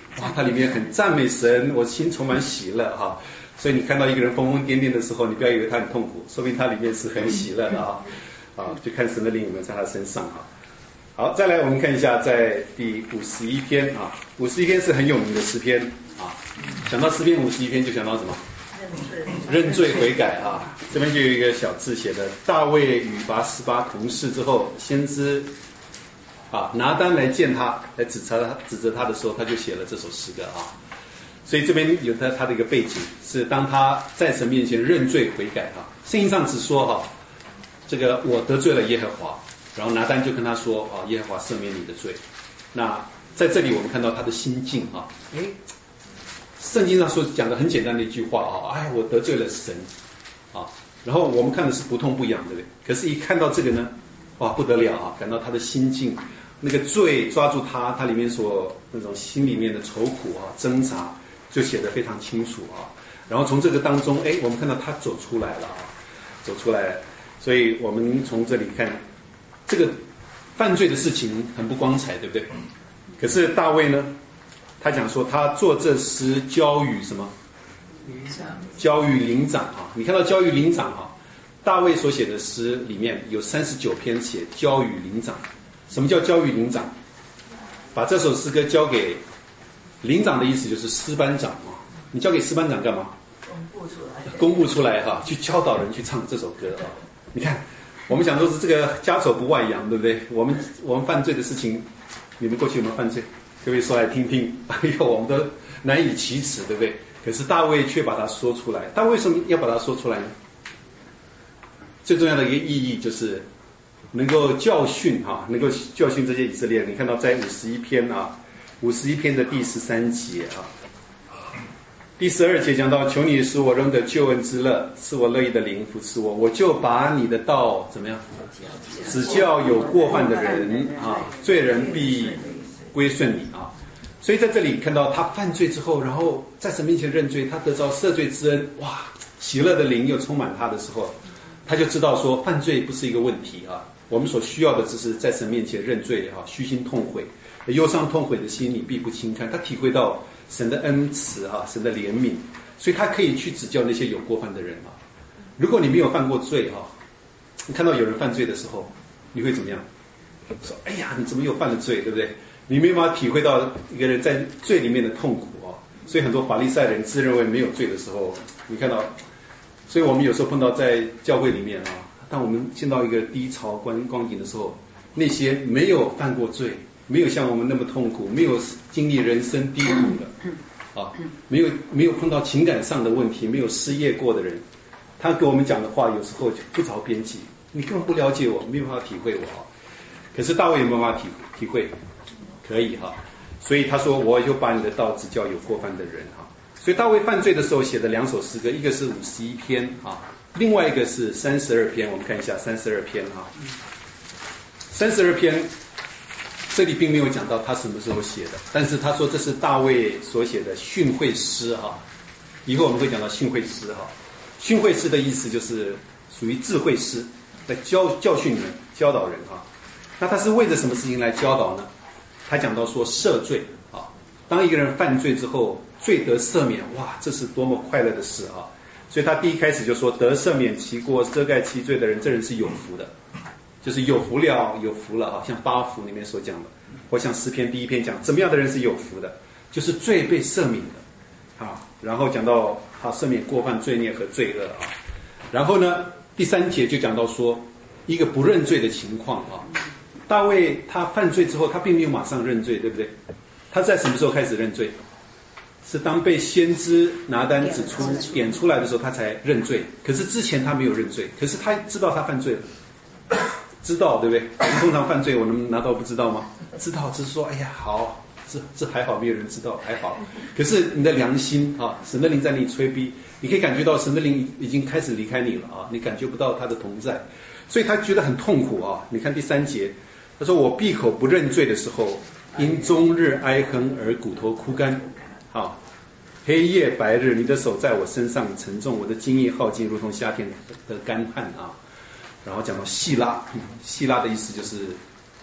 哇，它里面很赞美神，我心充满喜乐哈。所以你看到一个人疯疯癫癫的时候，你不要以为他很痛苦，说明他里面是很喜乐的啊。啊，就看神的灵有没有在他身上啊。好，再来我们看一下，在第五十一篇啊，五十一篇是很有名的诗篇啊。想到诗篇五十一篇，就想到什么？认罪悔改啊。这边就有一个小字写的：大卫与拔示巴同事之后，先知啊拿单来见他，来指责他指责他的时候，他就写了这首诗歌啊。所以这边有他他的一个背景，是当他在神面前认罪悔改啊。圣经上只说哈、啊，这个我得罪了耶和华。然后拿单就跟他说啊，耶和华赦免你的罪。那在这里我们看到他的心境啊，哎，圣经上说讲的很简单的一句话啊，哎，我得罪了神啊。然后我们看的是不痛不痒，对不对？可是，一看到这个呢，哇，不得了啊！感到他的心境，那个罪抓住他，他里面所那种心里面的愁苦啊、挣扎，就写得非常清楚啊。然后从这个当中，哎，我们看到他走出来了啊，走出来了。所以我们从这里看。这个犯罪的事情很不光彩，对不对？可是大卫呢，他讲说他做这诗交与什么？交与灵长啊！你看到交与灵长啊，大卫所写的诗里面有三十九篇写交与灵长。什么叫交与灵长？把这首诗歌交给灵长的意思就是诗班长啊。你交给诗班长干嘛？ 公布出来。 公布出来哈、啊，去教导人去唱这首歌啊。你看。我们讲说是这个家丑不外扬，对不对？我们我们犯罪的事情，你们过去有没有犯罪？可不可以说来听听？哎呦，我们都难以启齿，对不对？可是大卫却把它说出来。他为什么要把它说出来呢？最重要的一个意义就是能够教训哈、啊，能够教训这些以色列人。你看到在五十一篇啊，五十一篇的第十三节啊。第十二节讲到，求你使我仍得救恩之乐，赐我乐意的灵扶持我，我就把你的道怎么样？指教有过犯的人啊，罪人必归顺你啊。所以在这里看到他犯罪之后，然后在神面前认罪，他得着赦罪之恩，哇，喜乐的灵又充满他的时候，他就知道说犯罪不是一个问题啊。我们所需要的只是在神面前认罪啊，虚心痛悔，忧伤痛悔的心你必不轻看。他体会到神的恩慈啊，神的怜悯，所以他可以去指教那些有过犯的人啊。如果你没有犯过罪啊，你看到有人犯罪的时候，你会怎么样？说：“哎呀，你怎么又犯了罪，对不对？”你没办法体会到一个人在罪里面的痛苦啊。所以很多法利赛人自认为没有罪的时候，你看到，所以我们有时候碰到在教会里面啊，当我们进到一个低潮光光景的时候，那些没有犯过罪，没有像我们那么痛苦，没有经历人生低谷的，啊，没有没有碰到情感上的问题，没有失业过的人，他给我们讲的话有时候就不着边际，你根本不了解我，没有办法体会我。可是大卫有没有办法体体会？可以哈，所以他说我就把你的道指教有过犯的人哈。所以大卫犯罪的时候写的两首诗歌，一个是五十一篇啊，另外一个是三十二篇。我们看一下三十二篇哈，三十二篇。这里并没有讲到他什么时候写的，但是他说这是大卫所写的训诲诗哈。以后我们会讲到训诲诗哈。训诲诗的意思就是属于智慧诗，来教教训人、教导人哈。那他是为着什么事情来教导呢？他讲到说赦罪啊，当一个人犯罪之后，罪得赦免，哇，这是多么快乐的事啊！所以他第一开始就说，得赦免其过、遮盖其罪的人，这人是有福的。就是有福了，有福了啊！像八福里面所讲的，或像诗篇第一篇讲，怎么样的人是有福的？就是罪被赦免的啊。然后讲到他赦免过犯、罪孽和罪恶啊。然后呢，第三节就讲到说一个不认罪的情况啊。大卫他犯罪之后，他并没有马上认罪，对不对？他在什么时候开始认罪？是当被先知拿单指出、点出来的时候，他才认罪。可是之前他没有认罪，可是他知道他犯罪了。知道对不对？我们通常犯罪，我能拿到不知道吗？知道，只是说，哎呀，好，这这还好，没有人知道，还好。可是你的良心啊，神的灵在那里催逼，你可以感觉到神的灵已经开始离开你了啊，你感觉不到他的同在，所以他觉得很痛苦啊。你看第三节，他说：“我闭口不认罪的时候，因终日哀哼而骨头枯干，啊，黑夜白日，你的手在我身上沉重，我的精液耗尽，如同夏天的干旱啊。”然后讲到细拉，细拉的意思就是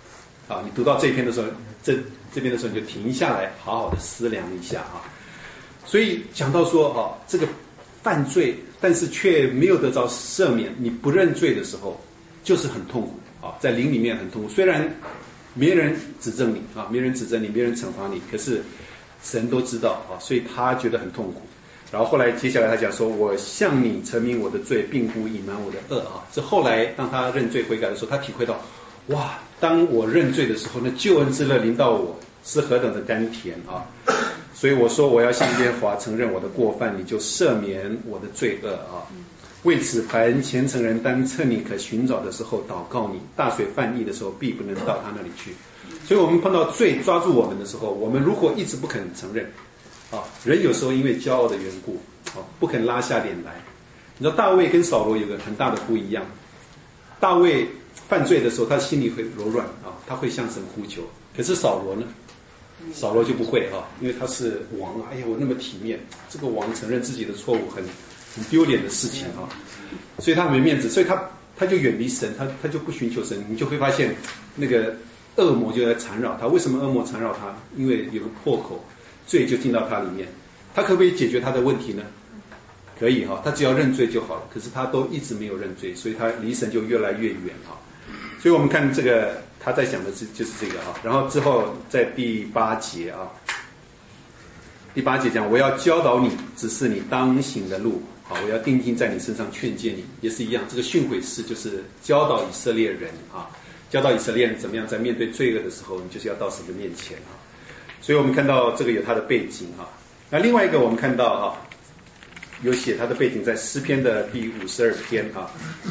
啊，你读到这一篇的时候，这这边的时候你就停下来，好好的思量一下啊。所以讲到说啊，这个犯罪，但是却没有得到赦免，你不认罪的时候，就是很痛苦啊，在灵里面很痛苦。虽然没人指证你啊，没人指证你，没人惩罚你，可是神都知道啊，所以他觉得很痛苦。然后后来接下来他讲说，我向你陈明我的罪，并不隐瞒我的恶啊。这后来当他认罪悔改的时候，他体会到，哇，当我认罪的时候，那救恩之乐临到我，是何等的甘甜啊！所以我说我要向耶和华承认我的过犯，你就赦免我的罪恶啊。为此，凡虔诚人当趁你可寻找的时候祷告你，大水泛溢的时候，必不能到他那里去。所以我们碰到罪抓住我们的时候，我们如果一直不肯承认啊，人有时候因为骄傲的缘故啊，不肯拉下脸来。你知道大卫跟扫罗有个很大的不一样，大卫犯罪的时候，他心里会柔软啊，他会向神呼求。可是扫罗呢？扫罗就不会啊，因为他是王啊，哎呀，我那么体面，这个王承认自己的错误很很丢脸的事情啊，所以他没面子，所以他他就远离神，他他就不寻求神。你就会发现那个恶魔就在缠绕他。为什么恶魔缠绕他？因为有个破口，罪就进到他里面。他可不可以解决他的问题呢？可以哈，他只要认罪就好了。可是他都一直没有认罪，所以他离神就越来越远哈。所以我们看这个他在想的是就是这个啊。然后之后在第八节啊，第八节讲我要教导你，指示你当行的路。好，我要定睛在你身上劝诫你，也是一样。这个训诲式就是教导以色列人啊，教导以色列人怎么样在面对罪恶的时候，你就是要到神的面前啊。所以我们看到这个有它的背景啊。那另外一个我们看到啊，有写它的背景在诗篇的第五十二篇啊。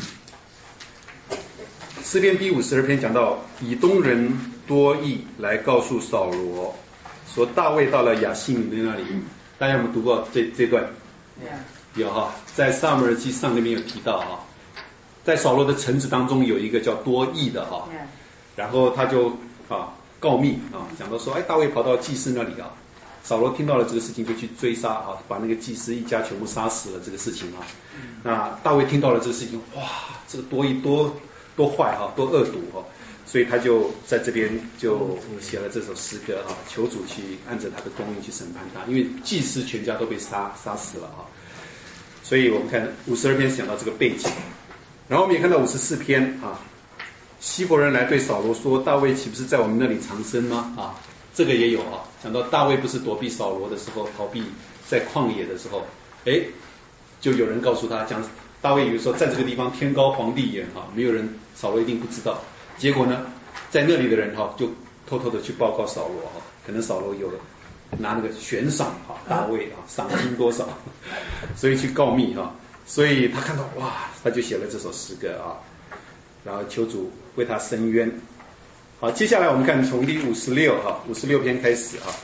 诗篇第五十二篇讲到以东人多益来告诉扫罗，说大卫到了亚西米的那里。大家有没有读过这这段？有哈，在撒母耳记上那边有提到哈，在扫罗的臣子当中有一个叫多益的哈，然后他就啊告密啊，讲到说，哎，大卫跑到祭司那里啊，扫罗听到了这个事情就去追杀啊，把那个祭司一家全部杀死了这个事情啊。那大卫听到了这个事情，哇，这个多益多多坏哈，多恶毒哈，所以他就在这边就写了这首诗歌啊，求主去按着他的公义去审判他，因为祭司全家都被杀杀死了啊。所以我们看五十二篇讲到这个背景，然后我们也看到五十四篇啊，希伯人来对扫罗说，大卫岂不是在我们那里藏身吗？啊，这个也有啊，讲到大卫不是躲避扫罗的时候，逃避在旷野的时候，哎，就有人告诉他，讲大卫有时候在这个地方天高皇帝远啊，没有人，扫罗一定不知道。结果呢，在那里的人哈，就偷偷的去报告扫罗哈，可能扫罗有了拿那个悬赏哈，大卫啊，赏金多少，所以去告密哈，所以他看到哇，他就写了这首诗歌啊，然后求主为他伸冤。好，接下来我们看从第五十六哈，五十六篇开始啊，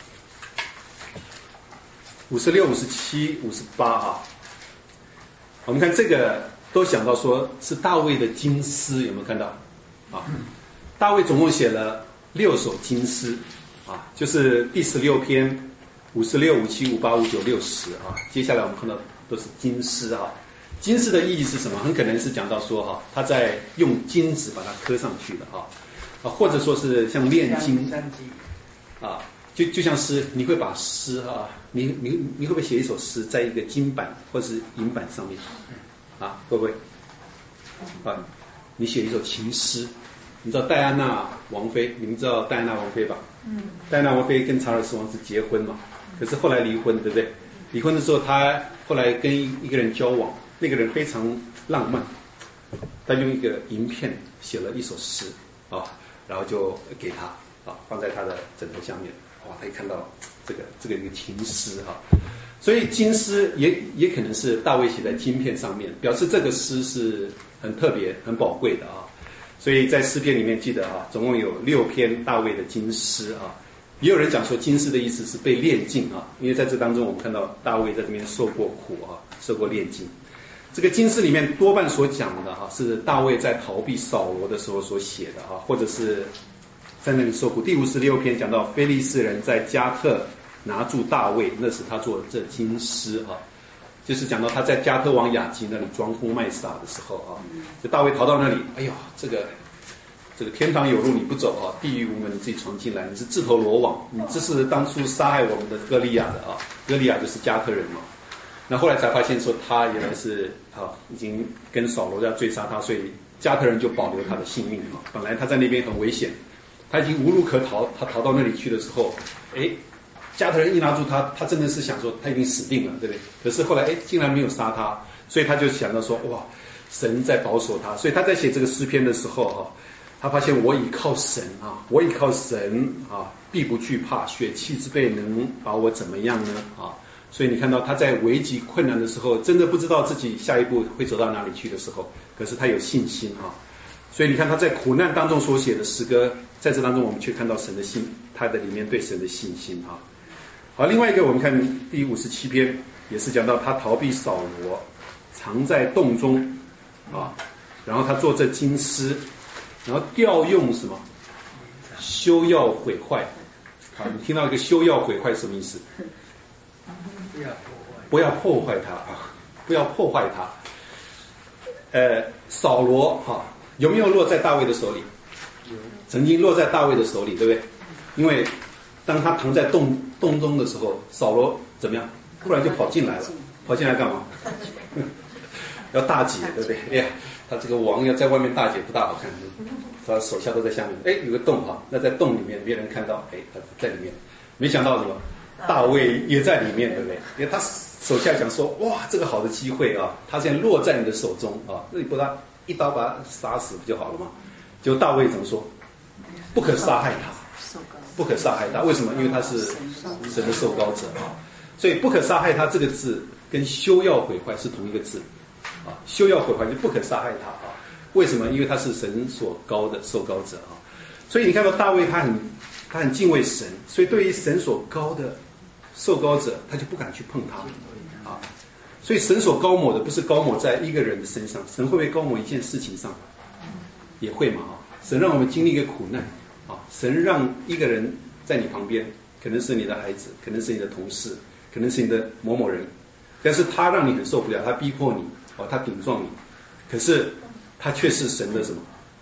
五十六、五十七、五十八啊，我们看这个都想到说是大卫的金诗，有没有看到啊？大卫总共写了六首金诗。啊，就是第十六篇，五十六、五七、五八、五九、六十啊。接下来我们看到都是金诗啊。金诗的意义是什么？很可能是讲到说哈、啊，他在用金子把它刻上去的啊，啊，或者说是像炼金啊，就就像诗，你会把诗啊，你你你会不会写一首诗在一个金板或者是银板上面啊？会不会？啊，你写一首情诗。你知道戴安娜王妃，你们知道戴安娜王妃吧？嗯，戴安娜王妃跟查尔斯王子结婚嘛，可是后来离婚，对不对？离婚的时候，她后来跟一个人交往，那个人非常浪漫，他用一个银片写了一首诗啊，然后就给他啊，放在他的枕头下面。哇，他一看到这个这个一个情诗哈、啊，所以金诗也也可能是大卫写在金片上面，表示这个诗是很特别、很宝贵的啊。所以在诗篇里面记得啊，总共有六篇大卫的金诗啊。也有人讲说金诗的意思是被炼尽啊，因为在这当中我们看到大卫在这边受过苦啊，受过炼尽。这个金诗里面多半所讲的哈、啊，是大卫在逃避扫罗的时候所写的啊，或者是在那里受苦。第五十六篇讲到非利士人在加特拿住大卫，那是他做的这金诗啊。就是讲到他在加特王雅吉那里装疯卖傻的时候啊，就大卫逃到那里，哎呦，这个这个天堂有路你不走啊，地狱无门你自己闯进来，你是自投罗网，你这是当初杀害我们的歌利亚的啊，歌利亚就是加特人嘛。那后来才发现说他原来是啊，已经跟扫罗要追杀他，所以加特人就保留他的性命啊。本来他在那边很危险，他已经无路可逃，他逃到那里去的时候，哎，加特人一拿住他，他真的是想说他已经死定了，对不对？可是后来哎，竟然没有杀他，所以他就想到说哇，神在保守他，所以他在写这个诗篇的时候哈、啊，他发现我倚靠神啊，我倚靠神啊，必不惧怕，血气之辈能把我怎么样呢啊？所以你看到他在危急困难的时候，真的不知道自己下一步会走到哪里去的时候，可是他有信心啊。所以你看他在苦难当中所写的诗歌，在这当中我们却看到神的信，他的里面对神的信心啊。好，另外一个我们看第五十七篇，也是讲到他逃避扫罗，藏在洞中啊，然后他做这金狮，然后调用什么？休要毁坏。好，你听到一个休要毁坏什么意思？不要破坏它啊！不要破坏它。呃，扫罗哈、啊、有没有落在大卫的手里？曾经落在大卫的手里，对不对？因为当他藏在洞洞中的时候，扫罗怎么样？突然就跑进来了，跑进来干嘛？要大解，对不对？哎呀，他这个王要在外面大解不大好看，他手下都在下面。哎，有个洞哈，那在洞里面没人看到，哎，他在里面。没想到什么？大卫也在里面，对不对？因为他手下想说，哇，这个好的机会啊，他现在落在你的手中啊，那你不他一刀把他杀死不就好了吗？结果大卫怎么说？不可杀害他，不可杀害他。为什么？因为他是神的受膏者啊。所以不可杀害他这个字跟休要毁坏是同一个字啊。休要毁坏就不可杀害他啊。为什么？因为他是神所膏的受膏者啊。所以你看到大卫他很他很敬畏神，所以对于神所膏的受膏者，他就不敢去碰他啊。所以神所膏抹的不是膏抹在一个人的身上，神会不会膏抹一件事情上？也会嘛啊。神让我们经历一个苦难啊，神让一个人在你旁边，可能是你的孩子，可能是你的同事，可能是你的某某人，但是他让你很受不了，他逼迫你哦，他顶撞你，可是他却是神的什么？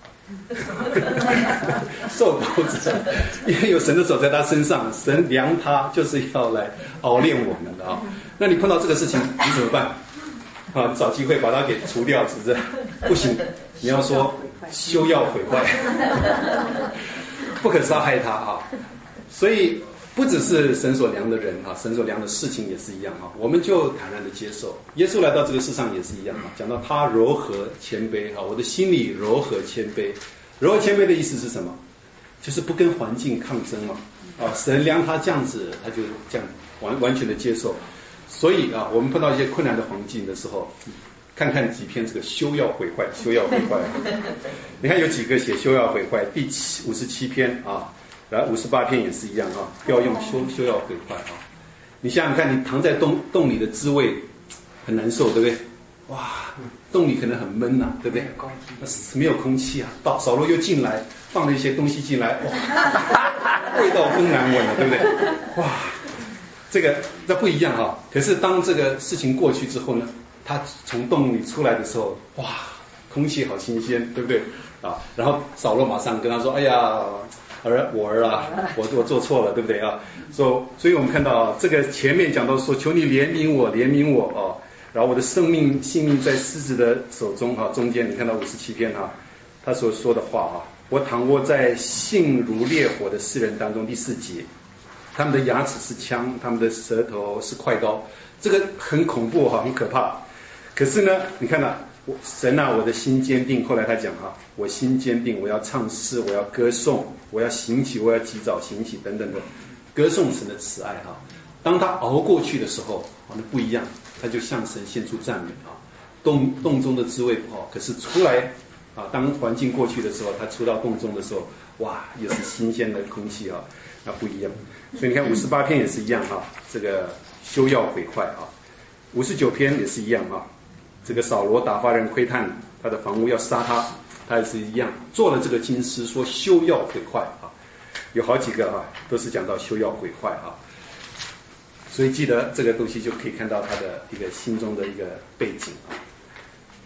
受膏者，因为有神的手在他身上，神量他就是要来熬炼我们的啊。那你碰到这个事情，你怎么办？啊，找机会把它给除掉，是不是？不行，你要说休要毁坏，不可杀害他啊。所以不只是神所量的人啊，神所量的事情也是一样啊。我们就坦然的接受，耶稣来到这个世上也是一样啊。讲到他柔和谦卑啊，我的心里柔和谦卑。柔和谦卑的意思是什么？就是不跟环境抗争嘛。啊，神量他这样子，他就这样完完全的接受。所以啊，我们碰到一些困难的环境的时候，看看几篇这个休要毁坏，休要毁坏。你看有几个写休要毁坏，第七五十七篇啊，然后五十八篇也是一样啊，要用休休要毁坏啊。你想想看，你躺在洞洞里的滋味很难受，对不对？哇，洞里可能很闷呐、啊，对不对？没有空气啊，到扫罗又进来，放了一些东西进来，哇，味道更难闻了，对不对？哇。这个这不一样啊！可是当这个事情过去之后呢，他从洞里出来的时候，哇，空气好新鲜，对不对啊？然后扫罗马上跟他说：“哎呀，儿我儿啊，我我做错了，对不对啊？”所以，所以我们看到这个前面讲到说：“求你怜悯我，怜悯我啊！”然后我的生命性命在狮子的手中啊。中间你看到五十七篇啊，他所说的话啊，我躺卧在性如烈火的世人当中，第四节。他们的牙齿是枪，他们的舌头是快刀，这个很恐怖哈，很可怕。可是呢，你看到我神啊，我的心坚定。后来他讲哈，我心坚定，我要唱诗，我要歌颂，我要行起，我要及早行起，等等的，歌颂神的慈爱哈。当他熬过去的时候，那不一样，他就向神献出赞美啊。洞洞中的滋味不好，可是出来啊，当环境过去的时候，他出到洞中的时候，哇，又是新鲜的空气啊，那不一样。所以你看五十八篇也是一样哈，这个休要毁坏啊。五十九篇也是一样啊，这个扫罗打发人窥探他的房屋要杀他，他也是一样做了这个金狮，说休要毁坏啊。有好几个啊，都是讲到休要毁坏啊。所以记得这个东西就可以看到他的一个心中的一个背景啊。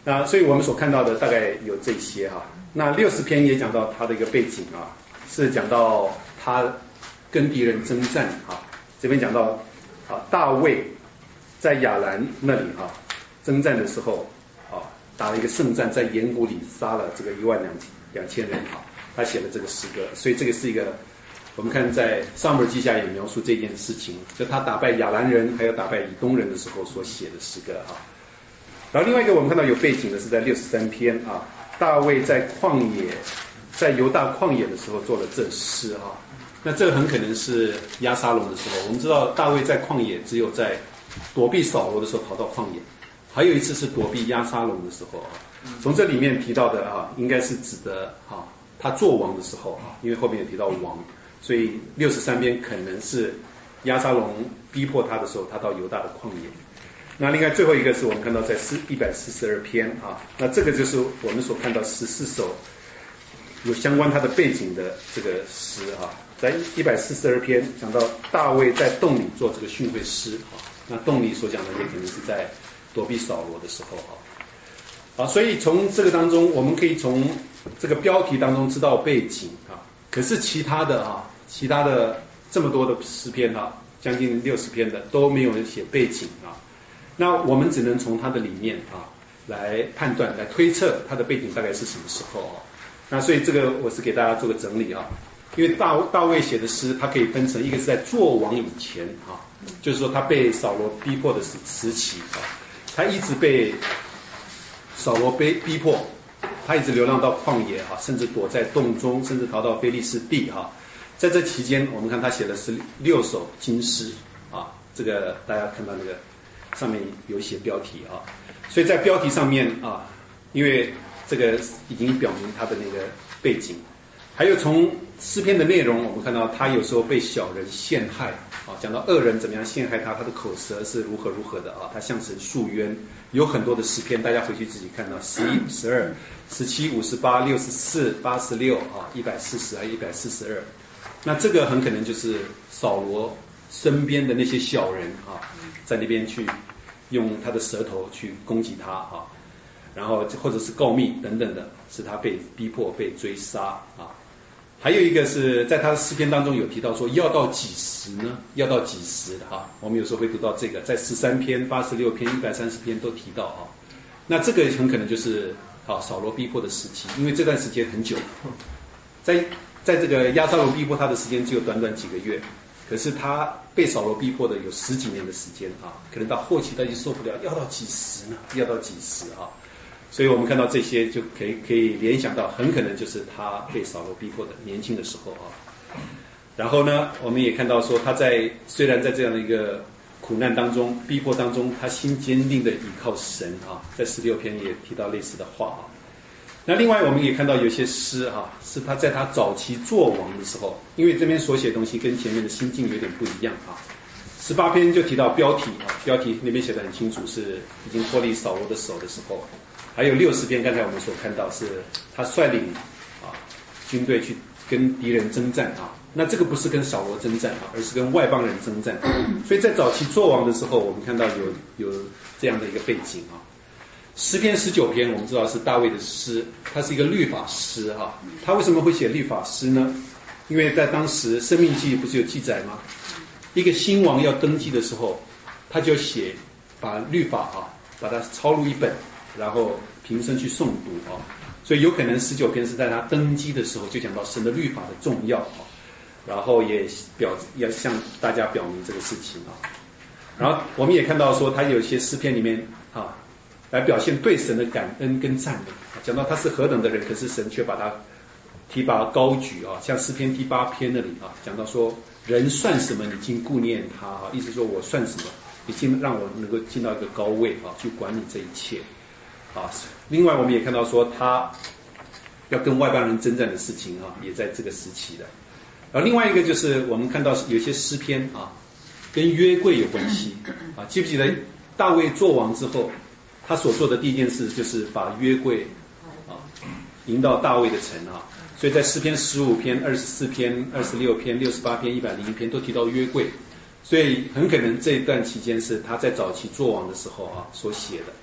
那所以我们所看到的大概有这些哈。那六十篇也讲到他的一个背景啊，是讲到他跟敌人征战啊。这边讲到啊，大卫在亚兰那里啊征战的时候啊，打了一个胜战，在岩谷里杀了这个一万两两千人啊。他写了这个诗歌，所以这个是一个我们看在撒母耳记下也描述这件事情，就他打败亚兰人还有打败以东人的时候所写的诗歌啊。然后另外一个我们看到有背景的是在六十三篇啊，大卫在旷野，在犹大旷野的时候做了这诗啊。那这个很可能是押沙龙的时候，我们知道大卫在旷野只有在躲避扫罗的时候逃到旷野，还有一次是躲避押沙龙的时候啊。从这里面提到的啊，应该是指的啊。他做王的时候啊，因为后面也提到王，所以六十三篇可能是押沙龙逼迫他的时候，他到犹大的旷野。那另外最后一个是我们看到在一百四十二篇啊，那这个就是我们所看到十四首有相关他的背景的这个诗啊，在一百四十二篇讲到大卫在洞里做这个训诲诗啊，那洞里所讲的也可能是在躲避扫罗的时候啊。啊，所以从这个当中，我们可以从这个标题当中知道背景啊。可是其他的啊，其他的这么多的诗篇啊，将近六十篇的都没有人写背景啊。那我们只能从它的里面啊来判断、来推测它的背景大概是什么时候啊。那所以这个我是给大家做个整理啊，因为大大卫写的诗，它可以分成一个是在做王以前啊，就是说他被扫罗逼迫的时时期啊，他一直被扫罗被逼迫，他一直流浪到旷野哈，甚至躲在洞中，甚至逃到非利士地哈。在这期间，我们看他写的是六首经诗啊，这个大家看到那个上面有写标题啊，所以在标题上面啊，因为这个已经表明他的那个背景，还有从诗篇的内容，我们看到他有时候被小人陷害啊，讲到恶人怎么样陷害他，他的口舌是如何如何的啊，他向神诉冤。有很多的诗篇，大家回去自己看到十一、十二、十七、五十八、六十四、八十六啊，一百四十还有一百四十二。那这个很可能就是扫罗身边的那些小人啊，在那边去用他的舌头去攻击他啊，然后或者是告密等等的，使他被逼迫、被追杀啊。还有一个是在他的诗篇当中有提到说，要到几时呢？要到几时的哈？我们有时候会读到这个，在十三篇、八十六篇、一百三十篇都提到啊。那这个很可能就是啊扫罗逼迫的时期，因为这段时间很久，在在这个押沙龙逼迫他的时间只有短短几个月，可是他被扫罗逼迫的有十几年的时间啊，可能到后期他就受不了，要到几时呢？要到几时啊？所以我们看到这些就可以可以联想到，很可能就是他被扫罗逼迫的年轻的时候啊。然后呢，我们也看到说他在虽然在这样的一个苦难当中、逼迫当中，他心坚定的倚靠神啊，在十六篇也提到类似的话啊。那另外我们也看到有些诗啊，是他在他早期做王的时候，因为这边所写的东西跟前面的心境有点不一样啊。十八篇就提到标题啊，标题那边写得很清楚，是已经脱离扫罗的手的时候。还有六十篇，刚才我们所看到是他率领啊军队去跟敌人征战啊，那这个不是跟扫罗征战啊，而是跟外邦人征战。所以在早期作王的时候，我们看到有有这样的一个背景啊。诗篇十九篇，我们知道是大卫的诗，它是一个律法诗啊。他为什么会写律法诗呢？因为在当时《申命记》不是有记载吗？一个新王要登基的时候，他就写把律法啊，把它抄录一本。然后平生去诵读啊，所以有可能十九篇是在他登基的时候就讲到神的律法的重要啊，然后也表要向大家表明这个事情啊。然后我们也看到说他有一些诗篇里面啊，来表现对神的感恩跟赞美，讲到他是何等的人，可是神却把他提拔高举啊，像诗篇第八篇那里啊，讲到说人算什么，你竟顾念他啊，意思说我算什么，已经让我能够进到一个高位啊，去管理这一切。啊，另外我们也看到说他要跟外邦人征战的事情啊，也在这个时期的。而另外一个就是我们看到有些诗篇啊，跟约柜有关系啊。记不记得大卫做王之后，他所做的第一件事就是把约柜啊迎到大卫的城啊。所以在诗篇十五篇、二十四篇、二十六篇、六十八篇、一百零一篇都提到约柜，所以很可能这一段期间是他在早期做王的时候啊所写的。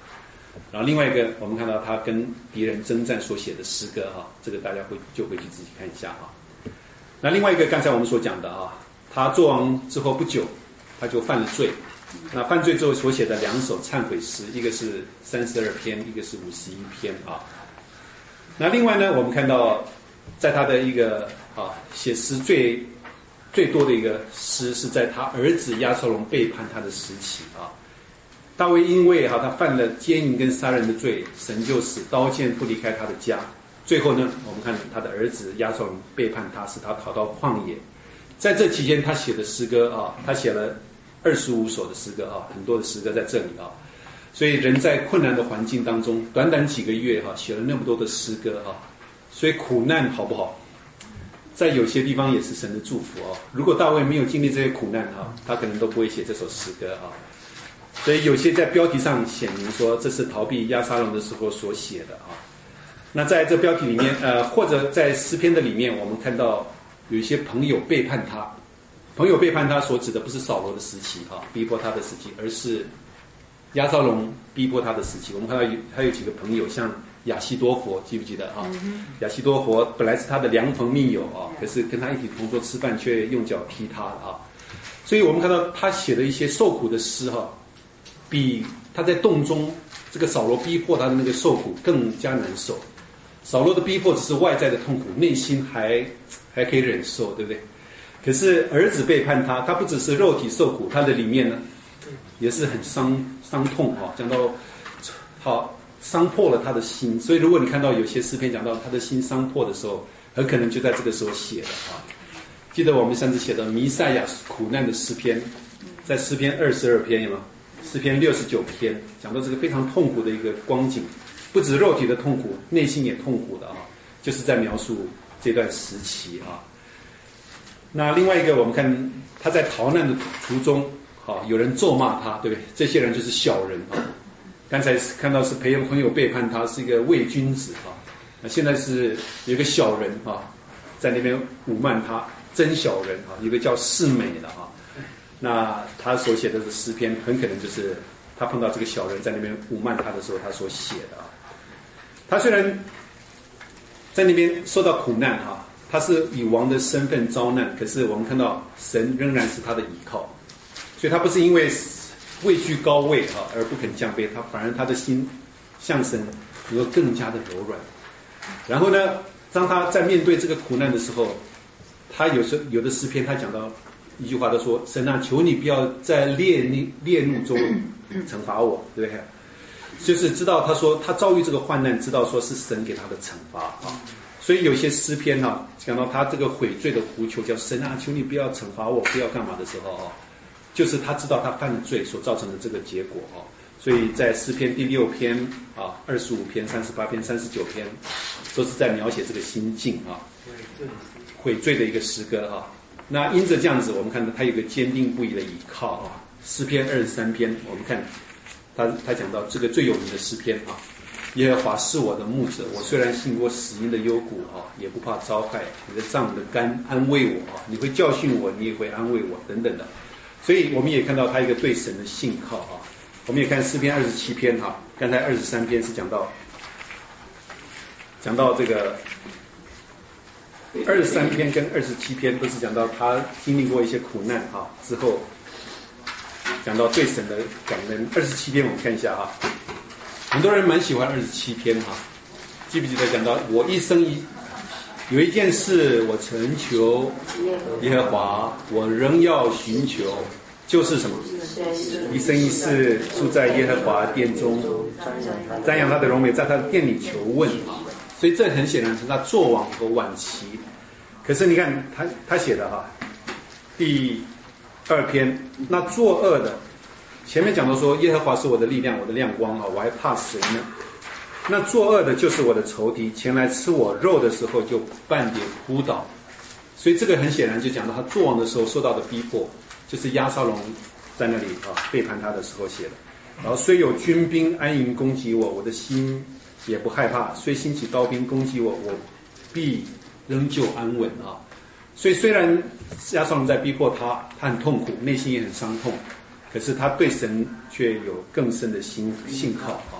然后另外一个，我们看到他跟敌人征战所写的诗歌哈，这个大家会就回去自己看一下哈。那另外一个，刚才我们所讲的啊，他做王之后不久，他就犯了罪。那犯罪之后所写的两首忏悔诗，一个是三十二篇，一个是五十一篇啊。那另外呢，我们看到在他的一个啊写诗最最多的一个诗，是在他儿子押沙龙背叛他的时期啊。大卫因为哈、啊、他犯了奸淫跟杀人的罪，神就使刀剑不离开他的家。最后呢，我们看他的儿子押沙龙背叛他，使他逃到旷野。在这期间，他写的诗歌啊，他写了二十五首的诗歌啊，很多的诗歌在这里啊。所以人在困难的环境当中，短短几个月哈、啊，写了那么多的诗歌啊。所以苦难好不好？在有些地方也是神的祝福啊。如果大卫没有经历这些苦难啊，他可能都不会写这首诗歌啊。所以有些在标题上显明说这是逃避押沙龙的时候所写的啊。那在这标题里面，呃，或者在诗篇的里面，我们看到有一些朋友背叛他，朋友背叛他所指的不是扫罗的时期啊，逼迫他的时期，而是押沙龙逼迫他的时期。我们看到有还有几个朋友，像亚希多弗，记不记得啊？亚希多弗本来是他的良朋密友啊，可是跟他一起同桌吃饭，却用脚踢他啊。所以我们看到他写的一些受苦的诗哈、啊。比他在洞中这个扫罗逼迫他的那个受苦更加难受。扫罗的逼迫只是外在的痛苦，内心还还可以忍受，对不对？可是儿子背叛他，他不只是肉体受苦，他的里面呢也是很伤伤痛啊，讲到好伤破了他的心。所以如果你看到有些诗篇讲到他的心伤破的时候，很可能就在这个时候写的啊。记得我们上次写的弥赛亚苦难的诗篇，在诗篇二十二篇有没有？诗篇六十九篇讲到这个非常痛苦的一个光景，不止肉体的痛苦，内心也痛苦的啊，就是在描述这段时期啊。那另外一个，我们看他在逃难的途中，好、啊、有人咒骂他，对不对？这些人就是小人啊。刚才看到是朋友朋友背叛他，是一个伪君子啊。那现在是有一个小人啊，在那边侮慢他，真小人啊，有一个叫世美的啊。那他所写的诗篇，很可能就是他碰到这个小人在那边侮慢他的时候，他所写的啊。他虽然在那边受到苦难哈、啊，他是以王的身份遭难，可是我们看到神仍然是他的依靠，所以他不是因为位居高位哈、啊、而不肯降卑，他反而他的心向神能够更加的柔软。然后呢，当他在面对这个苦难的时候，他有时有的诗篇他讲到。一句话都说：“神啊，求你不要在烈怒烈怒中惩罚我，对不对？”就是知道他说他遭遇这个患难，知道说是神给他的惩罚啊。所以有些诗篇啊，讲到他这个悔罪的呼求，叫神啊，求你不要惩罚我，不要干嘛的时候啊，就是他知道他犯了罪所造成的这个结果啊。所以在诗篇第六篇啊、二十五篇、三十八篇、三十九篇，都是在描写这个心境啊，悔罪的一个诗歌啊。那因着这样子，我们看到他有个坚定不移的倚靠啊。诗篇二十三篇，我们看他他讲到这个最有名的诗篇啊，耶和华是我的牧者，我虽然行过死荫的幽谷啊，也不怕遭害。你的杖的竿安慰我啊，你会教训我，你也会安慰我等等的。所以我们也看到他一个对神的信靠啊。我们也看诗篇二十七篇哈、啊，刚才二十三篇是讲到讲到这个。二十三篇跟二十七篇都是讲到他经历过一些苦难啊，之后讲到对神的感恩。二十七篇我们看一下啊，很多人蛮喜欢二十七篇哈、啊，记不记得讲到我一生一有一件事我曾求耶和华，我仍要寻求，就是什么？一生一世住在耶和华殿中，瞻仰他的荣美，在他的殿里求问啊。所以这很显然是他作王和晚期。可是你看他他写的哈，第二篇，那作恶的，前面讲到说耶和华是我的力量，我的亮光啊，我还怕谁呢？那作恶的就是我的仇敌，前来吃我肉的时候就半点扑倒。所以这个很显然就讲到他作王的时候受到的逼迫，就是押沙龙在那里啊背叛他的时候写的。然后虽有军兵安营攻击我，我的心也不害怕；虽兴起刀兵攻击我，我必仍旧安稳啊。所以虽然押沙龙在逼迫他，他很痛苦，内心也很伤痛，可是他对神却有更深的信信靠啊。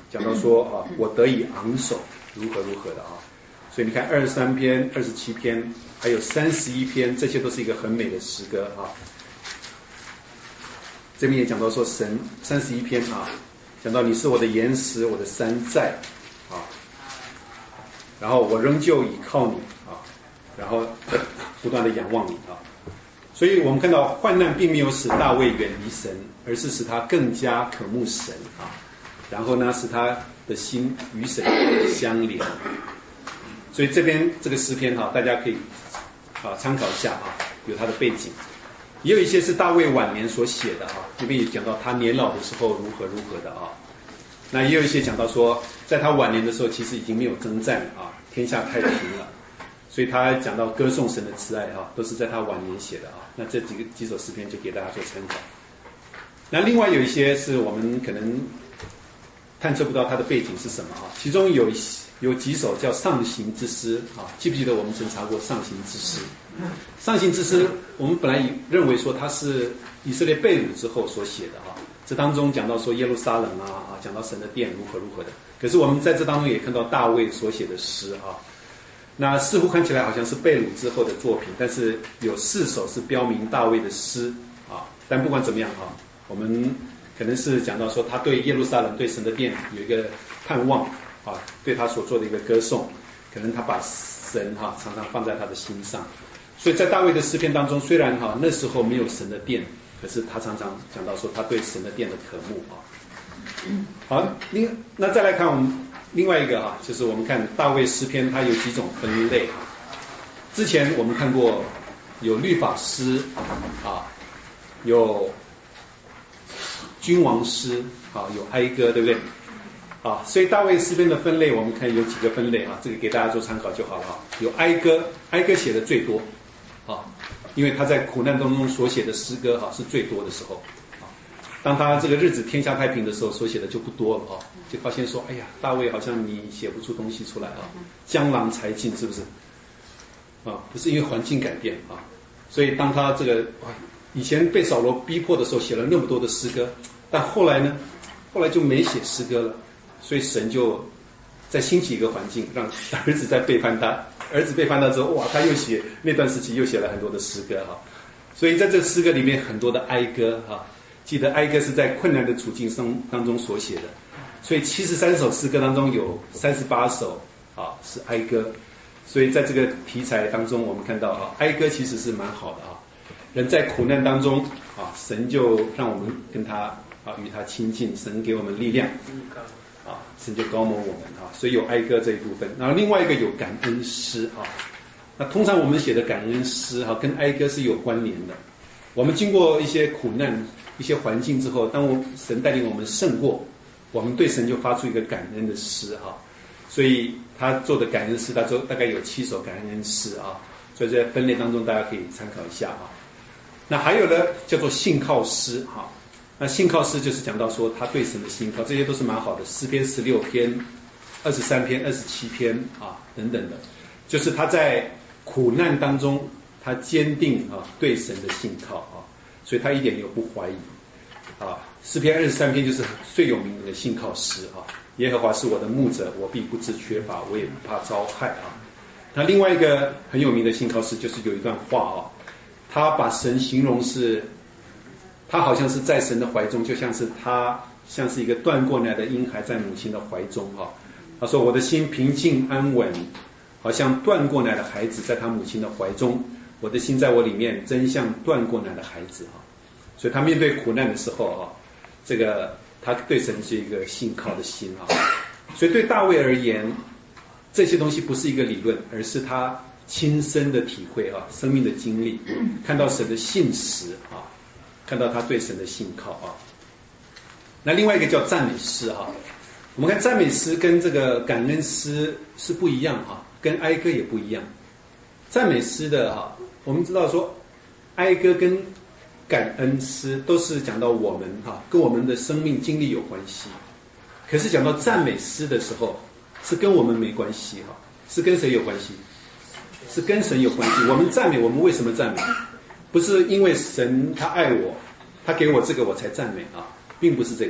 讲到说啊，我得以昂首，如何如何的啊。所以你看二十三篇、二十七篇，还有三十一篇，这些都是一个很美的诗歌啊。这边也讲到说神三十一篇啊，讲到你是我的岩石，我的山寨啊，然后我仍旧倚靠你啊，然后不断的仰望你啊。所以我们看到患难并没有使大卫远离神，而是使他更加渴慕神啊。然后呢，使他的心与神相连。所以这边这个诗篇哈、啊，大家可以啊参考一下啊，有它的背景。也有一些是大卫晚年所写的啊，这边也讲到他年老的时候如何如何的啊。那也有一些讲到说，在他晚年的时候，其实已经没有征战啊，天下太平了。所以他讲到歌颂神的慈爱哈、啊，都是在他晚年写的啊。那这几个几首诗篇就给大家做参考。那另外有一些是我们可能探测不到它的背景是什么啊？其中有有几首叫上行之诗啊，记不记得我们曾查过上行之诗？上行之诗，我们本来认为说它是以色列被掳之后所写的啊，这当中讲到说耶路撒冷啊啊，讲到神的殿如何如何的。可是我们在这当中也看到大卫所写的诗啊，那似乎看起来好像是被掳之后的作品，但是有四首是标明大卫的诗啊。但不管怎么样啊，我们可能是讲到说他对耶路撒冷、对神的殿有一个盼望啊，对他所做的一个歌颂，可能他把神哈、啊、常常放在他的心上。所以在大卫的诗篇当中，虽然哈、啊、那时候没有神的殿，可是他常常讲到说他对神的殿的渴慕啊。好，另那再来看我们另外一个哈、啊，就是我们看大卫诗篇，它有几种分类啊。之前我们看过有律法诗啊，有君王诗啊，有哀歌，对不对？啊，所以大卫诗篇的分类，我们看有几个分类啊，这个给大家做参考就好了啊。有哀歌，哀歌写的最多啊，因为他在苦难当中所写的诗歌哈、啊、是最多的时候啊。当他这个日子天下太平的时候，所写的就不多了啊，就发现说，哎呀，大卫好像你写不出东西出来啊，江郎才尽，是不是？啊，不是因为环境改变啊，所以当他这个以前被扫罗逼迫的时候，写了那么多的诗歌，但后来呢，后来就没写诗歌了。所以神就再兴起一个环境，让儿子再背叛他。儿子背叛他之后，哇，他又写那段时期又写了很多的诗歌哈。所以在这个诗歌里面很多的哀歌哈，记得哀歌是在困难的处境当当中所写的。所以七十三首诗歌当中有三十八首啊是哀歌。所以在这个题材当中，我们看到啊，哀歌其实是蛮好的啊。人在苦难当中啊，神就让我们跟他啊与他亲近，神给我们力量。啊，神就高摩我们啊，所以有哀歌这一部分。然后另外一个有感恩诗啊，那通常我们写的感恩诗哈、啊，跟哀歌是有关联的。我们经过一些苦难、一些环境之后，当我神带领我们胜过，我们对神就发出一个感恩的诗哈、啊。所以他做的感恩诗，他做大概有七首感恩诗啊。所以在分类当中，大家可以参考一下啊。那还有呢，叫做信靠诗哈。啊那信靠诗就是讲到说他对神的信靠，这些都是蛮好的。诗篇十六篇、二十三篇、二十七篇啊等等的，就是他在苦难当中，他坚定啊对神的信靠啊，所以他一点也不怀疑啊。诗篇二十三篇就是最有名的信靠诗啊，耶和华是我的牧者，我必不致缺乏，我也不怕遭害啊。那另外一个很有名的信靠诗就是有一段话啊，他把神形容是。他好像是在神的怀中，就像是他像是一个断过奶的婴孩在母亲的怀中哈。他说：“我的心平静安稳，好像断过奶的孩子在他母亲的怀中。我的心在我里面，真像断过奶的孩子哈。”所以他面对苦难的时候啊，这个他对神是一个信靠的心啊。所以对大卫而言，这些东西不是一个理论，而是他亲身的体会啊，生命的经历，看到神的信实啊。看到他对神的信靠啊，那另外一个叫赞美诗哈、啊。我们看赞美诗跟这个感恩诗是不一样哈、啊，跟哀歌也不一样。赞美诗的哈、啊，我们知道说，哀歌跟感恩诗都是讲到我们哈、啊，跟我们的生命经历有关系。可是讲到赞美诗的时候，是跟我们没关系哈、啊，是跟谁有关系？是跟神有关系。我们赞美，我们为什么赞美？不是因为神他爱我，他给我这个我才赞美啊，并不是这个啊。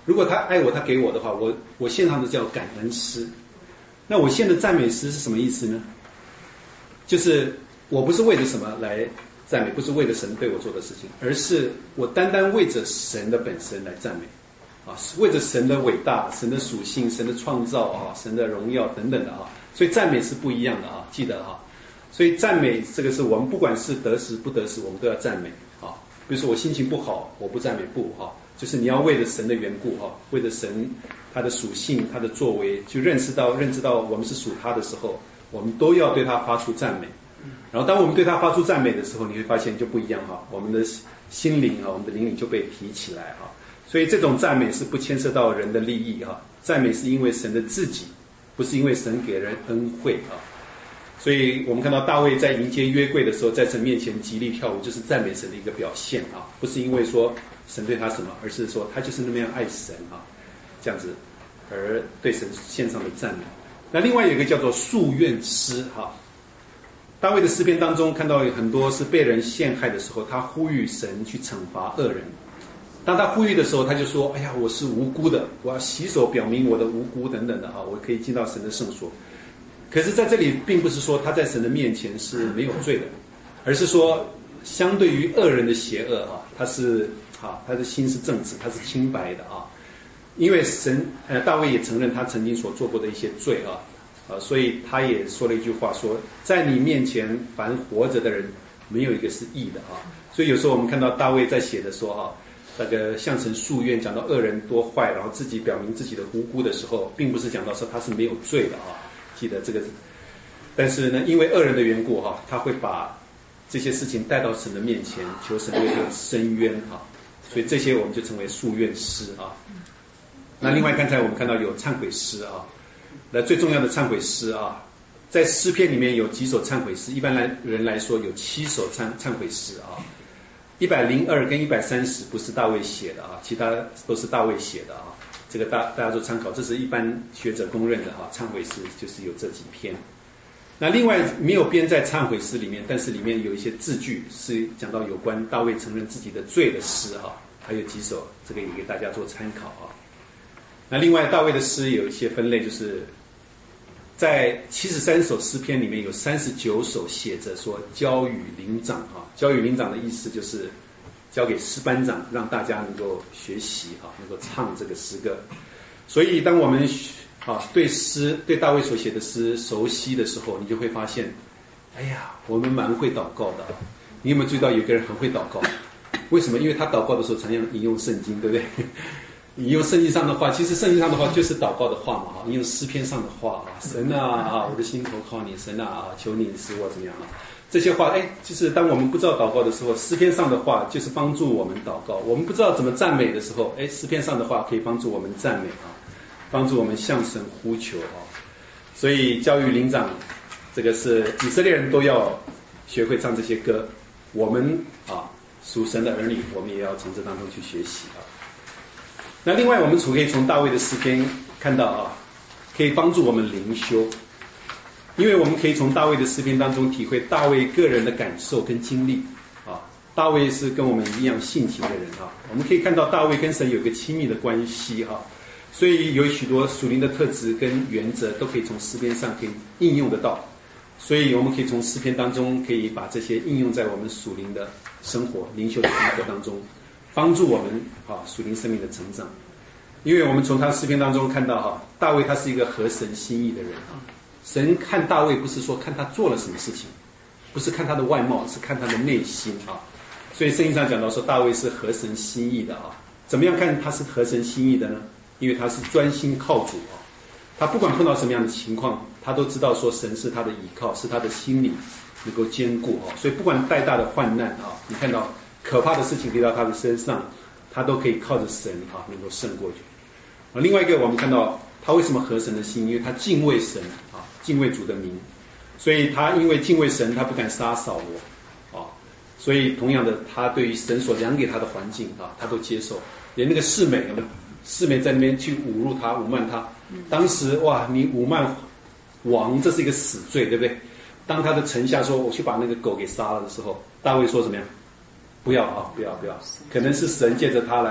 如果他爱我，他给我的话，我我献上的叫感恩诗。那我献的赞美诗是什么意思呢？就是我不是为着什么来赞美，不是为了神对我做的事情，而是我单单为着神的本身来赞美，啊，是为着神的伟大、神的属性、神的创造啊、神的荣耀等等的啊。所以赞美是不一样的啊，记得啊。所以赞美这个是我们不管是得时不得时，我们都要赞美啊。比如说我心情不好，我不赞美不哈，就是你要为了神的缘故哈，为了神他的属性、他的作为，就认识到认知到我们是属他的时候，我们都要对他发出赞美。然后当我们对他发出赞美的时候，你会发现就不一样哈，我们的心灵啊，我们的灵里就被提起来哈。所以这种赞美是不牵涉到人的利益哈，赞美是因为神的自己，不是因为神给人恩惠啊。所以我们看到大卫在迎接约柜的时候，在神面前极力跳舞，就是赞美神的一个表现啊，不是因为说神对他什么，而是说他就是那么样爱神啊，这样子而对神献上的赞美。那另外有一个叫做诉愿诗哈，大卫的诗篇当中看到有很多是被人陷害的时候，他呼吁神去惩罚恶人。当他呼吁的时候，他就说：“哎呀，我是无辜的，我要洗手表明我的无辜等等的哈，我可以进到神的圣所。”可是在这里并不是说他在神的面前是没有罪的，而是说相对于恶人的邪恶啊，他是啊他的心是正直，他是清白的啊。因为神呃大卫也承认他曾经所做过的一些罪啊，呃所以他也说了一句话说，在你面前凡活着的人没有一个是义的啊。所以有时候我们看到大卫在写的说啊，那个向神诉愿，讲到恶人多坏，然后自己表明自己的无辜的时候，并不是讲到说他是没有罪的啊。记得这个，但是呢，因为恶人的缘故哈，他会把这些事情带到神的面前，求神为他伸冤哈，所以这些我们就称为诉愿诗啊。那另外刚才我们看到有忏悔诗啊，那最重要的忏悔诗啊，在诗篇里面有几首忏悔诗，一般来人来说有七首忏忏悔诗啊，一百零二跟一百三十不是大卫写的啊，其他都是大卫写的啊。这个大大家做参考，这是一般学者公认的哈，忏悔诗就是有这几篇。那另外没有编在忏悔诗里面，但是里面有一些字句是讲到有关大卫承认自己的罪的诗哈，还有几首，这个也给大家做参考啊。那另外大卫的诗有一些分类，就是在七十三首诗篇里面有三十九首写着说交与灵长啊，交与灵长的意思就是交给诗班长，让大家能够学习哈，能够唱这个诗歌。所以当我们啊对诗对大卫所写的诗熟悉的时候，你就会发现，哎呀，我们蛮会祷告的。你有没有注意到有一个人很会祷告？为什么？因为他祷告的时候常常引用圣经，对不对？引用圣经上的话，其实圣经上的话就是祷告的话嘛，引用诗篇上的话啊，神啊啊，我的心投靠你，神啊啊，求你使我怎么样啊？这些话，哎，就是当我们不知道祷告的时候，诗篇上的话就是帮助我们祷告。我们不知道怎么赞美的时候，哎，诗篇上的话可以帮助我们赞美啊，帮助我们向神呼求啊。所以教育灵长，这个是以色列人都要学会唱这些歌。我们啊，属神的儿女，我们也要从这当中去学习啊。那另外，我们可以从大卫的诗篇看到啊，可以帮助我们灵修。因为我们可以从大卫的诗篇当中体会大卫个人的感受跟经历啊，大卫是跟我们一样性情的人啊，我们可以看到大卫跟神有一个亲密的关系哈、啊，所以有许多属灵的特质跟原则都可以从诗篇上可以应用得到，所以我们可以从诗篇当中可以把这些应用在我们属灵的生活、灵修的生活当中，帮助我们啊属灵生命的成长。因为我们从他诗篇当中看到哈、啊，大卫他是一个合神心意的人啊。神看大卫不是说看他做了什么事情，不是看他的外貌，是看他的内心啊。所以圣经上讲到说大卫是合神心意的啊。怎么样看他是合神心意的呢？因为他是专心靠主啊。他不管碰到什么样的情况，他都知道说神是他的依靠，是他的心里能够坚固啊。所以不管再大的患难啊，你看到可怕的事情临到他的身上，他都可以靠着神啊能够胜过去。啊，另外一个我们看到他为什么合神的心，因为他敬畏神啊。敬畏主的名，所以他因为敬畏神，他不敢杀扫罗啊。所以同样的，他对于神所量给他的环境啊，他都接受。连那个示每，示每在那边去侮辱他、侮慢他。当时哇，你侮慢王，这是一个死罪，对不对？当他的臣下说我去把那个狗给杀了的时候，大卫说怎么样？不要啊，不要不要。可能是神借着他来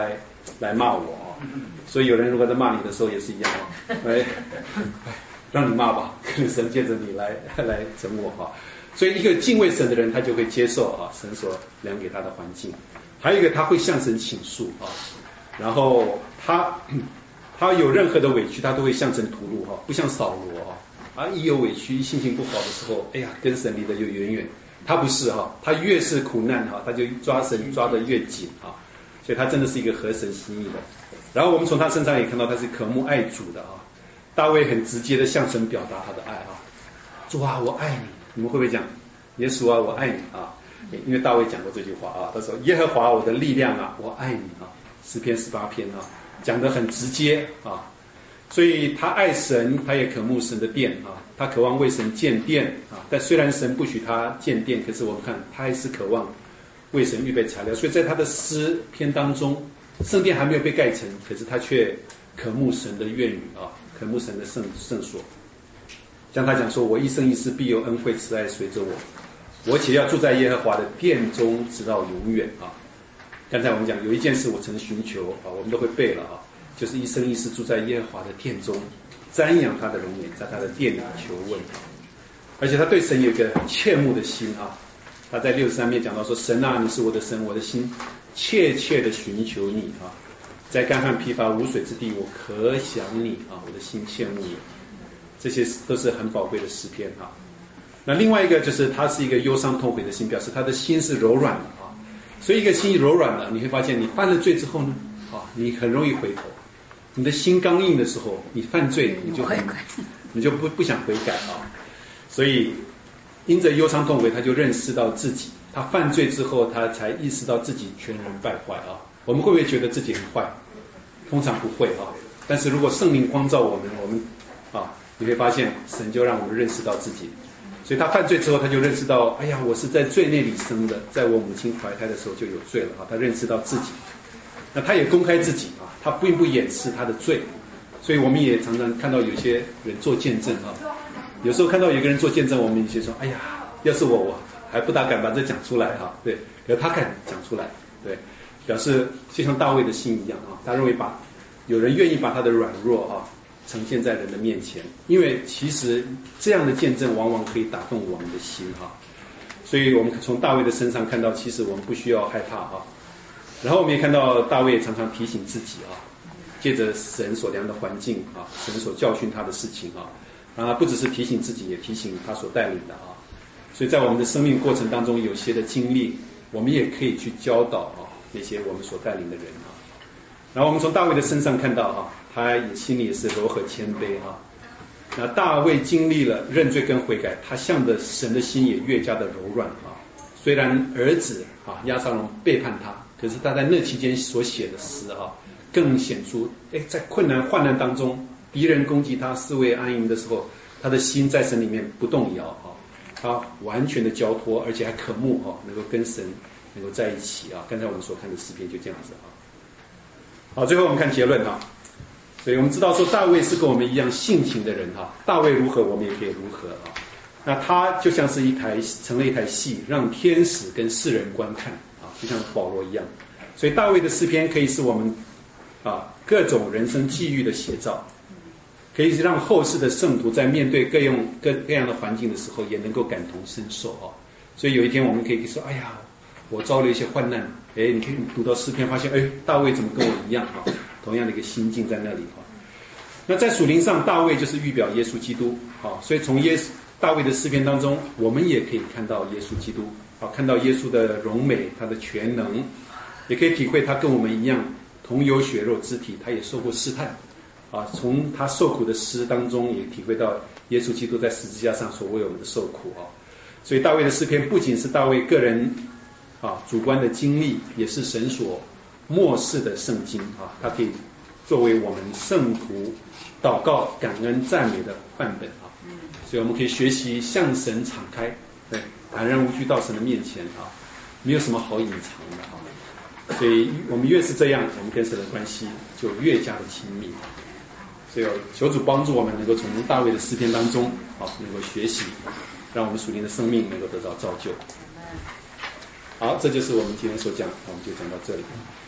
来骂我哦。所以有人如果在骂你的时候也是一样哦，哎，让你骂吧，可能神借着你来来整我哈。所以一个敬畏神的人，他就会接受啊神所量给他的环境。还有一个，他会向神倾诉啊，然后他他有任何的委屈，他都会向神吐露哈，不像扫罗啊，啊一有委屈、一心情不好的时候，哎呀，跟神离得就远远。他不是哈，他越是苦难哈，他就抓神抓得越紧啊，所以他真的是一个合神心意的。然后我们从他身上也看到他是渴慕爱主的啊。大卫很直接的向神表达他的爱啊，主啊，我爱你。你们会不会讲耶稣啊，我爱你啊？因为大卫讲过这句话啊，他说耶和华我的力量啊，我爱你啊。诗篇十八篇啊，讲得很直接啊。所以他爱神，他也渴慕神的殿啊，他渴望为神建殿啊。但虽然神不许他建殿，可是我们看他还是渴望为神预备材料。所以在他的诗篇当中，圣殿还没有被盖成，可是他却渴慕神的愿语啊，渴慕神的圣圣所。像他讲说，我一生一世必有恩惠慈爱随着我，我且要住在耶和华的殿中，直到永远啊。刚才我们讲有一件事我曾寻求啊，我们都会背了啊，就是一生一世住在耶和华的殿中，瞻仰他的容颜，在他的殿里求问。而且他对神有一个切慕的心啊，他在六十三面讲到说，神啊，你是我的神，我的心切切的寻求你啊，在干旱疲乏无水之地，我可想你啊，我的心切慕你。这些都是很宝贵的诗篇啊。那另外一个就是他是一个忧伤痛悔的心，表示他的心是柔软的啊。所以一个心柔软的，你会发现你犯了罪之后呢，啊，你很容易回头。你的心刚硬的时候，你犯罪你就很你就不不想悔改啊。所以因着忧伤痛悔，他就认识到自己，他犯罪之后，他才意识到自己全然败坏啊。我们会不会觉得自己很坏？通常不会啊。但是如果圣灵光照我们，我们啊。你会发现神就让我们认识到自己，所以他犯罪之后，他就认识到，哎呀，我是在罪内里生的，在我母亲怀胎的时候就有罪了啊。他认识到自己，那他也公开自己啊，他并不掩饰他的罪。所以我们也常常看到有些人做见证啊，有时候看到有个人做见证，我们有些说，哎呀，要是我，我还不大敢把这讲出来哈、啊，对，可是他敢讲出来，对，表示就像大卫的心一样啊，他认为把有人愿意把他的软弱啊呈现在人的面前，因为其实这样的见证往往可以打动我们的心哈。所以我们从大卫的身上看到，其实我们不需要害怕哈。然后我们也看到大卫常常提醒自己啊，借着神所量的环境啊，神所教训他的事情啊，啊，不只是提醒自己，也提醒他所带领的啊。所以在我们的生命过程当中，有些的经历，我们也可以去教导啊那些我们所带领的人啊。然后我们从大卫的身上看到啊，他也心里也是柔和谦卑啊。那大卫经历了认罪跟悔改，他向着神的心也越加的柔软啊。虽然儿子啊押沙龙背叛他，可是他在那期间所写的诗啊，更显出，哎，在困难患难当中，敌人攻击他，四围安营的时候，他的心在神里面不动摇啊，他完全的交托，而且还渴慕啊，能够跟神能够在一起啊。刚才我们所看的诗篇就这样子啊。好，最后我们看结论哈。所以我们知道说大卫是跟我们一样性情的人哈，大卫如何我们也可以如何啊。那他就像是一台成了一台戏，让天使跟世人观看啊，就像保罗一样。所以大卫的诗篇可以是我们啊各种人生际遇的写照，可以让后世的圣徒在面对各用各各样的环境的时候，也能够感同身受啊。所以有一天我们可以说，哎呀，我遭了一些患难，哎，你可以读到诗篇，发现哎，大卫怎么跟我一样啊？同样的一个心境在那里啊。那在属灵上，大卫就是预表耶稣基督啊，所以从耶稣大卫的诗篇当中，我们也可以看到耶稣基督啊，看到耶稣的荣美，他的全能，也可以体会他跟我们一样，同有血肉之体，他也受过试探啊。从他受苦的诗当中，也体会到耶稣基督在十字架上所为我们的受苦啊。所以大卫的诗篇不仅是大卫个人啊主观的经历，也是神所默示的圣经啊，它可以作为我们圣徒祷告、感恩、赞美的范本啊。所以我们可以学习向神敞开，对，坦然无惧到神的面前啊，没有什么好隐藏的啊。所以我们越是这样，我们跟神的关系就越加的亲密。所以求主帮助我们能够从大卫的诗篇当中啊，能够学习，让我们属灵的生命能够得到造就。好，这就是我们今天所讲，我们就讲到这里。